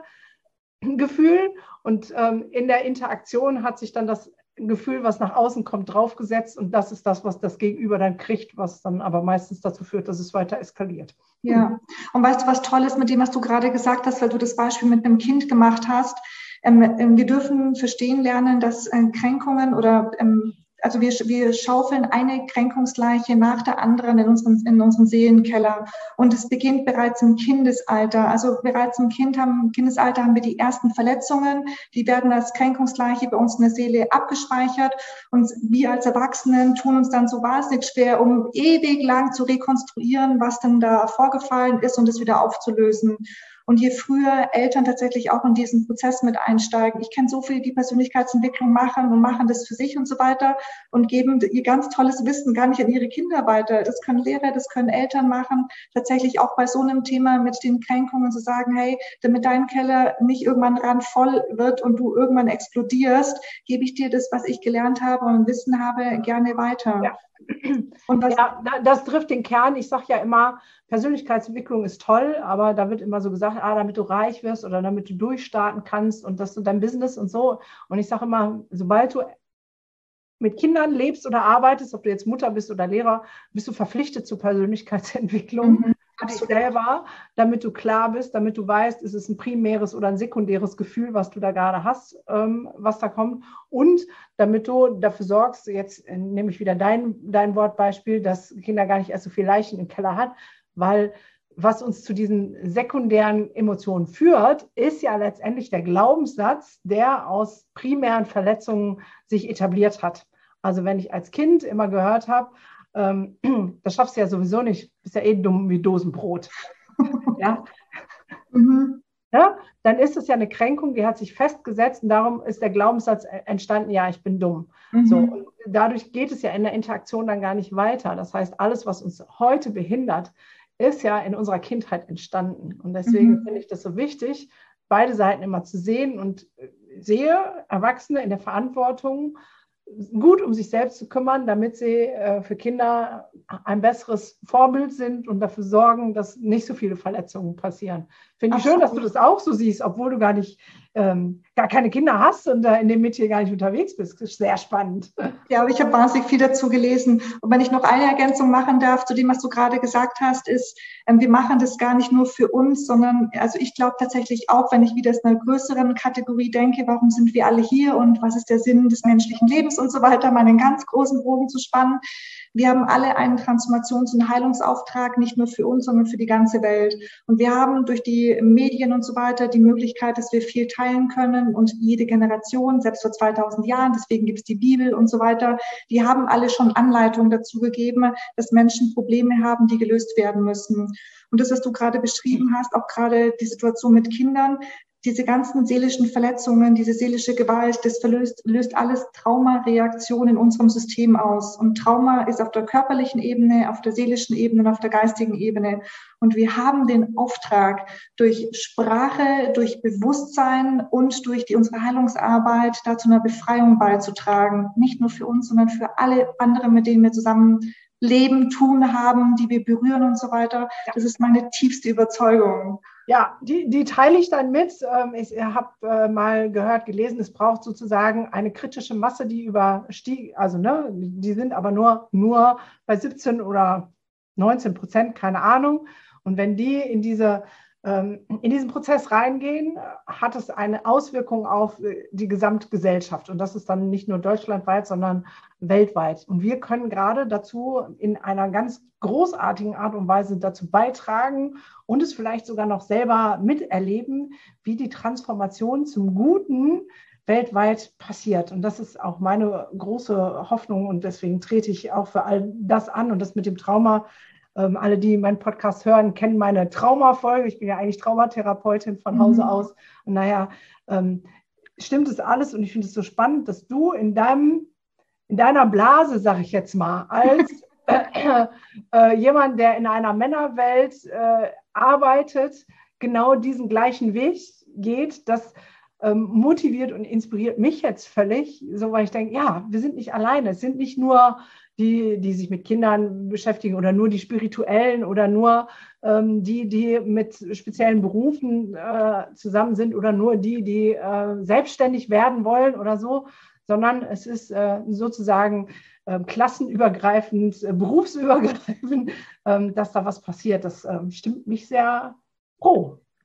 Gefühl. Und ähm, in der Interaktion hat sich dann das Gefühl, was nach außen kommt, draufgesetzt. Und das ist das, was das Gegenüber dann kriegt, was dann aber meistens dazu führt, dass es weiter eskaliert. Ja, und weißt du, was toll ist mit dem, was du gerade gesagt hast, weil du das Beispiel mit einem Kind gemacht hast? Ähm, wir dürfen verstehen lernen, dass äh, Kränkungen oder ähm, also wir, wir schaufeln eine Kränkungsleiche nach der anderen in unserem, in unserem Seelenkeller. Und es beginnt bereits im Kindesalter. Also bereits im kind haben, im Kindesalter haben wir die ersten Verletzungen. Die werden als Kränkungsleiche bei uns in der Seele abgespeichert. Und wir als Erwachsenen tun uns dann so wahnsinnig schwer, um ewig lang zu rekonstruieren, was denn da vorgefallen ist und es wieder aufzulösen. Und je früher Eltern tatsächlich auch in diesen Prozess mit einsteigen. Ich kenne so viele, die Persönlichkeitsentwicklung machen und machen das für sich und so weiter und geben ihr ganz tolles Wissen gar nicht an ihre Kinder weiter. Das können Lehrer, das können Eltern machen. Tatsächlich auch bei so einem Thema mit den Kränkungen zu sagen, hey, damit dein Keller nicht irgendwann randvoll wird und du irgendwann explodierst, gebe ich dir das, was ich gelernt habe und Wissen habe, gerne weiter. Ja. Und was ja, das trifft den Kern. Ich sage ja immer, Persönlichkeitsentwicklung ist toll, aber da wird immer so gesagt, ah, damit du reich wirst oder damit du durchstarten kannst und das ist dein Business und so. Und ich sage immer, sobald du mit Kindern lebst oder arbeitest, ob du jetzt Mutter bist oder Lehrer, bist du verpflichtet zur Persönlichkeitsentwicklung. Mhm. Für dich selber, damit du klar bist, damit du weißt, ist es ein primäres oder ein sekundäres Gefühl, was du da gerade hast, ähm, was da kommt. Und damit du dafür sorgst, jetzt äh, nehme ich wieder dein, dein Wortbeispiel, dass Kinder gar nicht erst so viel Leichen im Keller hat, weil was uns zu diesen sekundären Emotionen führt, ist ja letztendlich der Glaubenssatz, der aus primären Verletzungen sich etabliert hat. Also wenn ich als Kind immer gehört habe, Ähm, das schaffst du ja sowieso nicht, bist ja eh dumm wie Dosenbrot. Ja? Mhm. Ja? Dann ist es ja eine Kränkung, die hat sich festgesetzt und darum ist der Glaubenssatz entstanden, ja, ich bin dumm. Mhm. So, und dadurch geht es ja in der Interaktion dann gar nicht weiter. Das heißt, alles, was uns heute behindert, ist ja in unserer Kindheit entstanden. Und deswegen mhm. finde ich das so wichtig, beide Seiten immer zu sehen und sehe Erwachsene in der Verantwortung, gut um sich selbst zu kümmern, damit sie äh, für Kinder ein besseres Vorbild sind und dafür sorgen, dass nicht so viele Verletzungen passieren. Finde ich schön, dass du das auch so siehst, obwohl du gar nicht, ähm, gar keine Kinder hast und äh, in dem Metier gar nicht unterwegs bist. Das ist sehr spannend. Ja, aber ich habe wahnsinnig viel dazu gelesen. Und wenn ich noch eine Ergänzung machen darf zu dem, was du gerade gesagt hast, ist, ähm, wir machen das gar nicht nur für uns, sondern, also ich glaube tatsächlich auch, wenn ich wieder aus einer größeren Kategorie denke, warum sind wir alle hier und was ist der Sinn des menschlichen Lebens und so weiter, mal einen ganz großen Bogen zu spannen. Wir haben alle einen Transformations- und Heilungsauftrag, nicht nur für uns, sondern für die ganze Welt. Und wir haben durch die Medien und so weiter die Möglichkeit, dass wir viel teilen können und jede Generation, selbst vor zweitausend Jahren, deswegen gibt es die Bibel und so weiter, die haben alle schon Anleitungen dazu gegeben, dass Menschen Probleme haben, die gelöst werden müssen. Und das, was du gerade beschrieben hast, auch gerade die Situation mit Kindern, diese ganzen seelischen Verletzungen, diese seelische Gewalt, das verlöst, löst alles Traumareaktionen in unserem System aus. Und Trauma ist auf der körperlichen Ebene, auf der seelischen Ebene und auf der geistigen Ebene. Und wir haben den Auftrag, durch Sprache, durch Bewusstsein und durch die, unsere Heilungsarbeit dazu einer Befreiung beizutragen. Nicht nur für uns, sondern für alle anderen, mit denen wir zusammen leben, tun haben, die wir berühren und so weiter. Das ist meine tiefste Überzeugung. Ja, die, die teile ich dann mit. Ich habe mal gehört, gelesen, es braucht sozusagen eine kritische Masse, die überstieg, also ne, die sind aber nur, nur bei siebzehn oder neunzehn Prozent, keine Ahnung. Und wenn die in diese in diesen Prozess reingehen, hat es eine Auswirkung auf die Gesamtgesellschaft. Und das ist dann nicht nur deutschlandweit, sondern weltweit. Und wir können gerade dazu in einer ganz großartigen Art und Weise dazu beitragen und es vielleicht sogar noch selber miterleben, wie die Transformation zum Guten weltweit passiert. Und das ist auch meine große Hoffnung. Und deswegen trete ich auch für all das an. Und das mit dem Trauma, Ähm, alle, die meinen Podcast hören, kennen meine Traumafolge. Ich bin ja eigentlich Traumatherapeutin von Hause mhm. aus. Und naja, ähm, stimmt es alles. Und ich finde es so spannend, dass du in deinem, in deiner Blase, sage ich jetzt mal, als äh, äh, jemand, der in einer Männerwelt äh, arbeitet, genau diesen gleichen Weg geht, das ähm, motiviert und inspiriert mich jetzt völlig, so weil ich denke, ja, wir sind nicht alleine. Es sind nicht nur Die, die sich mit Kindern beschäftigen oder nur die Spirituellen oder nur ähm, die, die mit speziellen Berufen äh, zusammen sind oder nur die, die äh, selbstständig werden wollen oder so, sondern es ist äh, sozusagen äh, klassenübergreifend, äh, berufsübergreifend, äh, dass da was passiert. Das äh, stimmt mich sehr froh.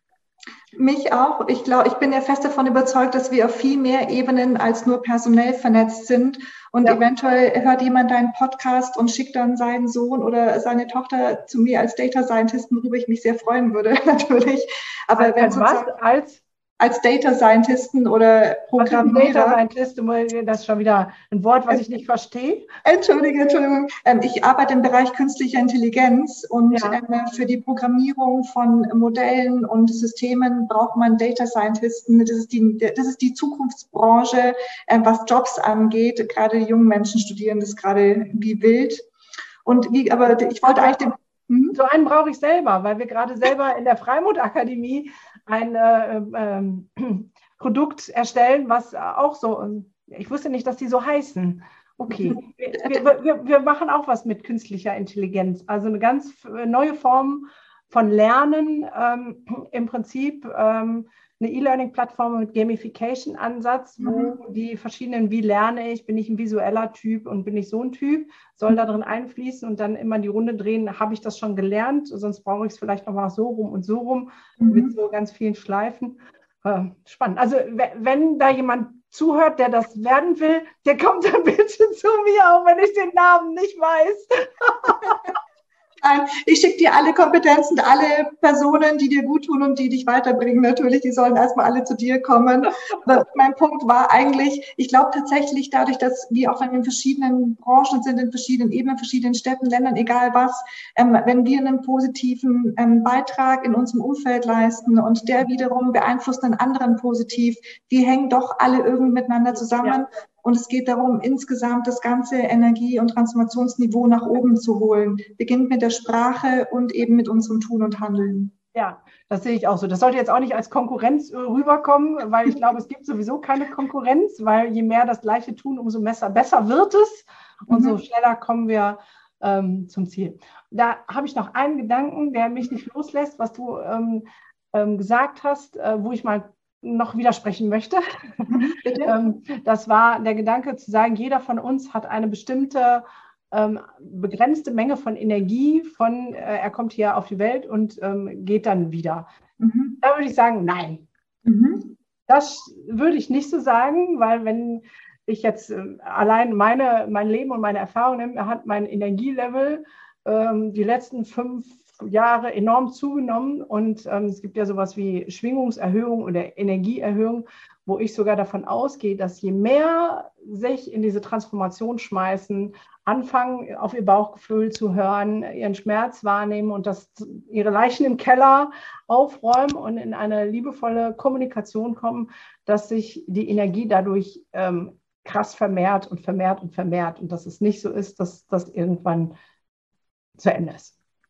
Mich auch. Ich glaube, ich bin ja fest davon überzeugt, dass wir auf viel mehr Ebenen als nur personell vernetzt sind. Und ja. eventuell hört jemand deinen Podcast und schickt dann seinen Sohn oder seine Tochter zu mir als Data Scientist, worüber ich mich sehr freuen würde, natürlich. Aber als, wenn als was? Als? als Data Scientisten oder Programmierer. Data Scientist, das ist schon wieder ein Wort, was ich nicht verstehe. Entschuldige, Entschuldigung. Ich arbeite im Bereich künstlicher Intelligenz und ja. für die Programmierung von Modellen und Systemen braucht man Data Scientisten. Das ist die, das ist die Zukunftsbranche, was Jobs angeht. Gerade die jungen Menschen studieren das gerade wie wild. Und wie, aber ich wollte eigentlich den Mhm. So einen brauche ich selber, weil wir gerade selber in der Freimut-Akademie ein äh, äh, Produkt erstellen, was auch so, ich wusste nicht, dass die so heißen. Okay, wir, wir, wir machen auch was mit künstlicher Intelligenz, also eine ganz neue Form von Lernen, ähm, im Prinzip ähm, eine E-Learning-Plattform mit Gamification-Ansatz, wo mhm. die verschiedenen, wie lerne ich, bin ich ein visueller Typ und bin ich so ein Typ, soll da drin einfließen und dann immer die Runde drehen, habe ich das schon gelernt, sonst brauche ich es vielleicht nochmal so rum und so rum, mhm. mit so ganz vielen Schleifen. Äh, spannend. Also wenn da jemand zuhört, der das werden will, der kommt dann bitte zu mir, auch wenn ich den Namen nicht weiß. Ich schicke dir alle Kompetenzen, alle Personen, die dir gut tun und die dich weiterbringen. Natürlich, die sollen erstmal alle zu dir kommen. Aber mein Punkt war eigentlich, ich glaube tatsächlich dadurch, dass wir auch in verschiedenen Branchen sind, in verschiedenen Ebenen, verschiedenen Städten, Ländern, egal was, ähm, wenn wir einen positiven ähm, Beitrag in unserem Umfeld leisten und der wiederum beeinflusst einen anderen positiv, wir hängen doch alle irgendwie miteinander zusammen. Ja. Und es geht darum, insgesamt das ganze Energie- und Transformationsniveau nach oben zu holen. Beginnt mit der Sprache und eben mit unserem Tun und Handeln. Ja, das sehe ich auch so. Das sollte jetzt auch nicht als Konkurrenz rüberkommen, weil ich glaube, es gibt sowieso keine Konkurrenz, weil je mehr das Gleiche tun, umso besser, besser wird es und mhm. so schneller kommen wir ähm, zum Ziel. Da habe ich noch einen Gedanken, der mich nicht loslässt, was du ähm, ähm, gesagt hast, äh, wo ich mal noch widersprechen möchte. ähm, das war der Gedanke zu sagen, jeder von uns hat eine bestimmte ähm, begrenzte Menge von Energie, von äh, er kommt hier auf die Welt und ähm, geht dann wieder. Mhm. Da würde ich sagen, nein. Mhm. Das würde ich nicht so sagen, weil wenn ich jetzt äh, allein meine, mein Leben und meine Erfahrung nehme, hat mein Energielevel ähm, die letzten fünf Jahre enorm zugenommen und ähm, es gibt ja sowas wie Schwingungserhöhung oder Energieerhöhung, wo ich sogar davon ausgehe, dass je mehr sich in diese Transformation schmeißen, anfangen auf ihr Bauchgefühl zu hören, ihren Schmerz wahrnehmen und das, ihre Leichen im Keller aufräumen und in eine liebevolle Kommunikation kommen, dass sich die Energie dadurch ähm, krass vermehrt und vermehrt und vermehrt und dass es nicht so ist, dass das irgendwann zu Ende ist.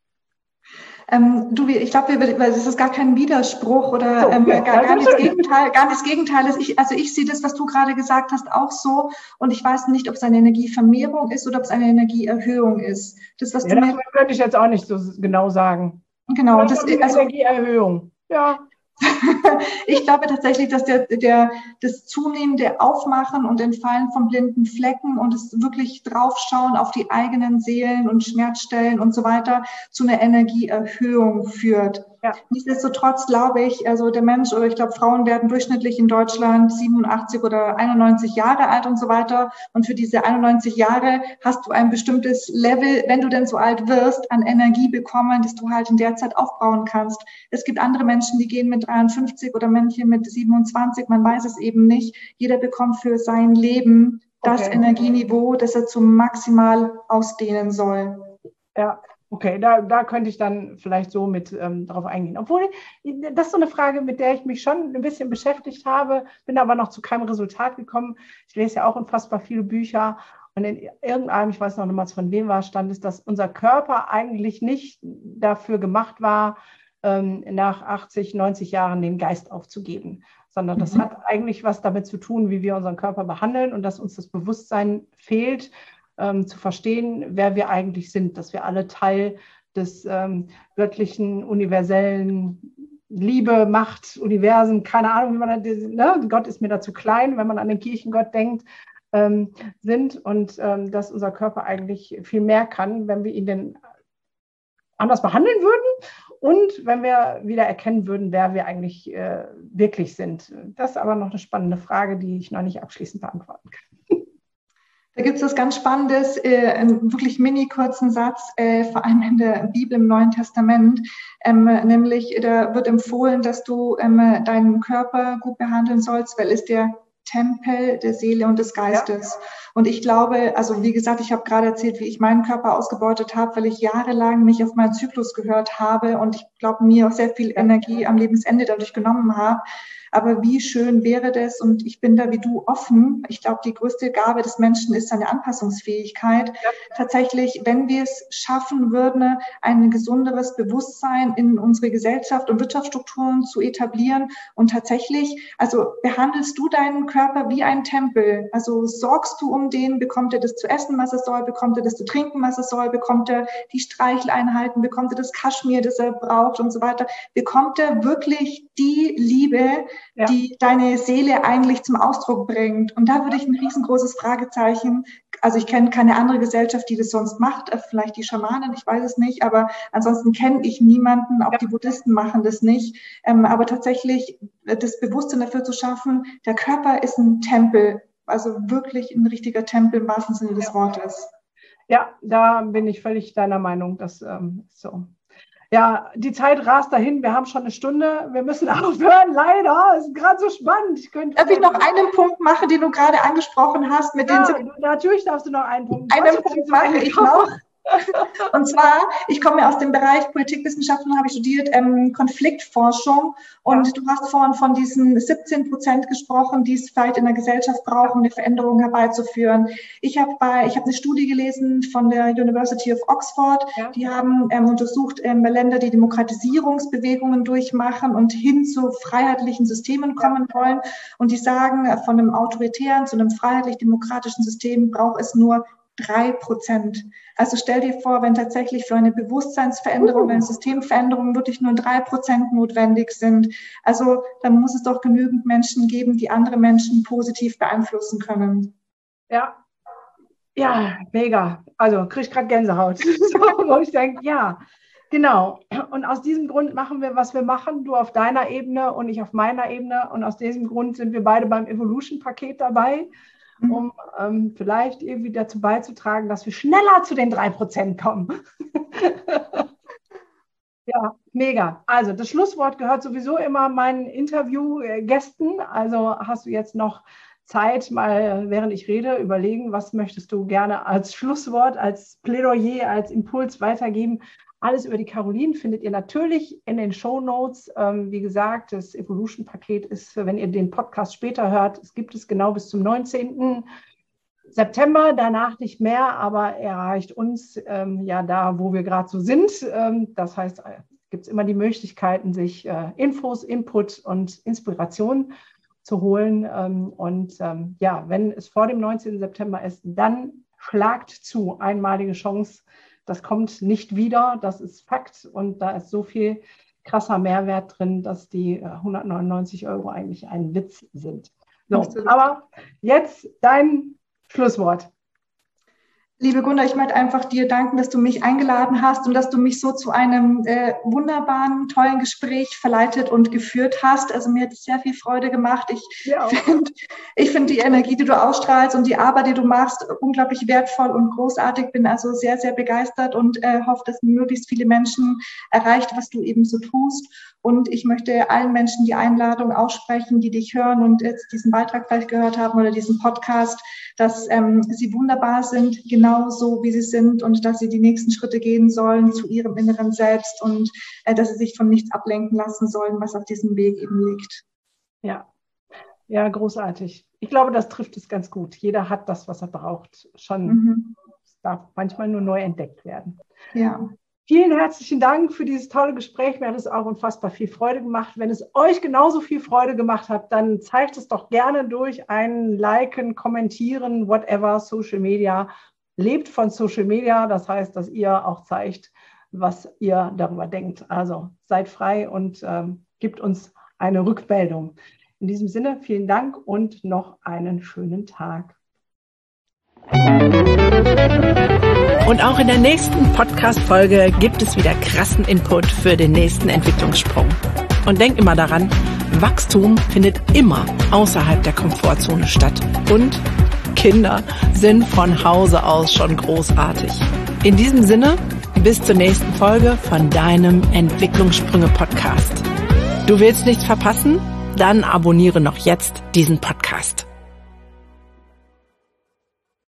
Ähm, du, ich glaube, das ist gar kein Widerspruch oder so, ähm, ja, gar, gar, nicht das Gegenteil, gar nicht das Gegenteil ist. Ich, also ich sehe das, was du gerade gesagt hast, auch so. Und ich weiß nicht, ob es eine Energievermehrung ist oder ob es eine Energieerhöhung ist. Das, was ja, du das mir könnte ich jetzt auch nicht so genau sagen. Genau, das ist also, Energieerhöhung. Ja. Ich glaube tatsächlich, dass der, der, das zunehmende Aufmachen und Entfallen von blinden Flecken und das wirklich draufschauen auf die eigenen Seelen und Schmerzstellen und so weiter zu einer Energieerhöhung führt. Ja. Nichtsdestotrotz glaube ich, also der Mensch oder ich glaube, Frauen werden durchschnittlich in Deutschland siebenundachtzig oder einundneunzig Jahre alt und so weiter. Und für diese einundneunzig Jahre hast du ein bestimmtes Level, wenn du denn so alt wirst, an Energie bekommen, das du halt in der Zeit aufbauen kannst. Es gibt andere Menschen, die gehen mit dreiundfünfzig oder Männchen mit siebenundzwanzig, man weiß es eben nicht. Jeder bekommt für sein Leben das okay. Energieniveau, das er zum maximal ausdehnen soll. Ja. Okay, da, da könnte ich dann vielleicht so mit ähm, drauf eingehen. Obwohl, das ist so eine Frage, mit der ich mich schon ein bisschen beschäftigt habe, bin aber noch zu keinem Resultat gekommen. Ich lese ja auch unfassbar viele Bücher und in irgendeinem, ich weiß noch nicht mal, von wem war, stand es, dass unser Körper eigentlich nicht dafür gemacht war, ähm, nach achtzig, neunzig Jahren den Geist aufzugeben, sondern das mhm. hat eigentlich was damit zu tun, wie wir unseren Körper behandeln und dass uns das Bewusstsein fehlt, Ähm, zu verstehen, wer wir eigentlich sind, dass wir alle Teil des ähm, göttlichen, universellen Liebe, Macht, Universen, keine Ahnung, wie man das, ne? Gott ist mir da zu klein, wenn man an den Kirchengott denkt, ähm, sind und ähm, dass unser Körper eigentlich viel mehr kann, wenn wir ihn denn anders behandeln würden und wenn wir wieder erkennen würden, wer wir eigentlich äh, wirklich sind. Das ist aber noch eine spannende Frage, die ich noch nicht abschließend beantworten kann. Da gibt es was ganz Spannendes, äh, einen wirklich mini kurzen Satz, äh, vor allem in der Bibel im Neuen Testament, ähm, nämlich da wird empfohlen, dass du ähm, deinen Körper gut behandeln sollst, weil es der Tempel der Seele und des Geistes. Ja. Und ich glaube, also wie gesagt, ich habe gerade erzählt, wie ich meinen Körper ausgebeutet habe, weil ich jahrelang nicht auf meinen Zyklus gehört habe und ich glaube, mir auch sehr viel Energie am Lebensende dadurch genommen habe. Aber wie schön wäre das, und ich bin da wie du offen. Ich glaube, die größte Gabe des Menschen ist seine Anpassungsfähigkeit. Ja. Tatsächlich, wenn wir es schaffen würden, ein gesunderes Bewusstsein in unsere Gesellschaft und Wirtschaftsstrukturen zu etablieren und tatsächlich, also behandelst du deinen Körper wie ein Tempel. Also sorgst du um den, bekommt er das zu essen, was er soll, bekommt er das zu trinken, was er soll, bekommt er die Streicheleinheiten, bekommt er das Kaschmir, das er braucht und so weiter. Bekommt er wirklich die Liebe, ja, die deine Seele eigentlich zum Ausdruck bringt. Und da würde ich ein riesengroßes Fragezeichen, also ich kenne keine andere Gesellschaft, die das sonst macht, vielleicht die Schamanen, ich weiß es nicht, aber ansonsten kenne ich niemanden, auch die Buddhisten machen das nicht. Aber tatsächlich das Bewusstsein dafür zu schaffen, der Körper ist ein Tempel, also wirklich ein richtiger Tempel im wahrsten Sinne des Wortes. Ja, da bin ich völlig deiner Meinung, dass ähm, so. Ja, die Zeit rast dahin. Wir haben schon eine Stunde. Wir müssen aufhören, leider. Es ist gerade so spannend. Ich könnte Darf ich noch einen Punkt machen, den du gerade angesprochen hast? Mit ja, den natürlich darfst du noch einen Punkt. Einen Punkt mache ich noch. Und zwar, ich komme ja aus dem Bereich Politikwissenschaften, habe ich studiert, ähm, Konfliktforschung. Und ja, du hast vorhin von diesen siebzehn Prozent gesprochen, die es vielleicht in der Gesellschaft brauchen, eine Veränderung herbeizuführen. Ich habe bei, ich habe eine Studie gelesen von der University of Oxford. Ja. Die haben ähm, untersucht ähm, Länder, die Demokratisierungsbewegungen durchmachen und hin zu freiheitlichen Systemen kommen ja. wollen. Und die sagen, von einem autoritären zu einem freiheitlich-demokratischen System braucht es nur drei Prozent. Also stell dir vor, wenn tatsächlich für eine Bewusstseinsveränderung, eine Systemveränderung wirklich nur drei Prozent notwendig sind. Also dann muss es doch genügend Menschen geben, die andere Menschen positiv beeinflussen können. Ja, ja, mega. Also kriege ich gerade Gänsehaut. So, wo ich denke, ja, genau. Und aus diesem Grund machen wir, was wir machen. Du auf deiner Ebene und ich auf meiner Ebene. Und aus diesem Grund sind wir beide beim Evolution-Paket dabei, um ähm, vielleicht irgendwie dazu beizutragen, dass wir schneller zu den drei Prozent kommen. Ja, mega. Also das Schlusswort gehört sowieso immer meinen Interviewgästen. Also hast du jetzt noch Zeit, mal während ich rede, überlegen, was möchtest du gerne als Schlusswort, als Plädoyer, als Impuls weitergeben. Alles über die Caroline findet ihr natürlich in den Shownotes. Ähm, wie gesagt, das Evolution-Paket ist, wenn ihr den Podcast später hört, es gibt es genau bis zum neunzehnten September, danach nicht mehr, aber er erreicht uns ähm, ja da, wo wir gerade so sind. Ähm, das heißt, es gibt immer die Möglichkeiten, sich äh, Infos, Input und Inspiration zu holen. Ähm, und ähm, ja, wenn es vor dem neunzehnten September ist, dann schlagt zu, einmalige Chance. Das kommt nicht wieder, das ist Fakt. Und da ist so viel krasser Mehrwert drin, dass die hundertneunundneunzig Euro eigentlich ein Witz sind. So, aber jetzt dein Schlusswort. Liebe Gunda, ich möchte einfach dir danken, dass du mich eingeladen hast und dass du mich so zu einem äh, wunderbaren, tollen Gespräch verleitet und geführt hast. Also mir hat es sehr viel Freude gemacht. Ich ja, finde ich find die Energie, die du ausstrahlst und die Arbeit, die du machst, unglaublich wertvoll und großartig. Bin also sehr, sehr begeistert und äh, hoffe, dass möglichst viele Menschen erreicht, was du eben so tust. Und ich möchte allen Menschen die Einladung aussprechen, die dich hören und jetzt diesen Beitrag vielleicht gehört haben oder diesen Podcast, dass ähm, sie wunderbar sind, genau so, wie sie sind und dass sie die nächsten Schritte gehen sollen zu ihrem inneren Selbst und äh, dass sie sich von nichts ablenken lassen sollen, was auf diesem Weg eben liegt. Ja, ja, großartig. Ich glaube, das trifft es ganz gut. Jeder hat das, was er braucht, schon. Mhm. Es darf manchmal nur neu entdeckt werden. Ja. Vielen herzlichen Dank für dieses tolle Gespräch. Mir hat es auch unfassbar viel Freude gemacht. Wenn es euch genauso viel Freude gemacht hat, dann zeigt es doch gerne durch ein Liken, Kommentieren, whatever, Social Media. Lebt von Social Media, das heißt, dass ihr auch zeigt, was ihr darüber denkt. Also seid frei und ähm, gebt uns eine Rückmeldung. In diesem Sinne, vielen Dank und noch einen schönen Tag. Und auch in der nächsten Podcast-Folge gibt es wieder krassen Input für den nächsten Entwicklungssprung. Und denk immer daran, Wachstum findet immer außerhalb der Komfortzone statt. Und Kinder sind von Hause aus schon großartig. In diesem Sinne, bis zur nächsten Folge von deinem Entwicklungssprünge-Podcast. Du willst nichts verpassen? Dann abonniere noch jetzt diesen Podcast.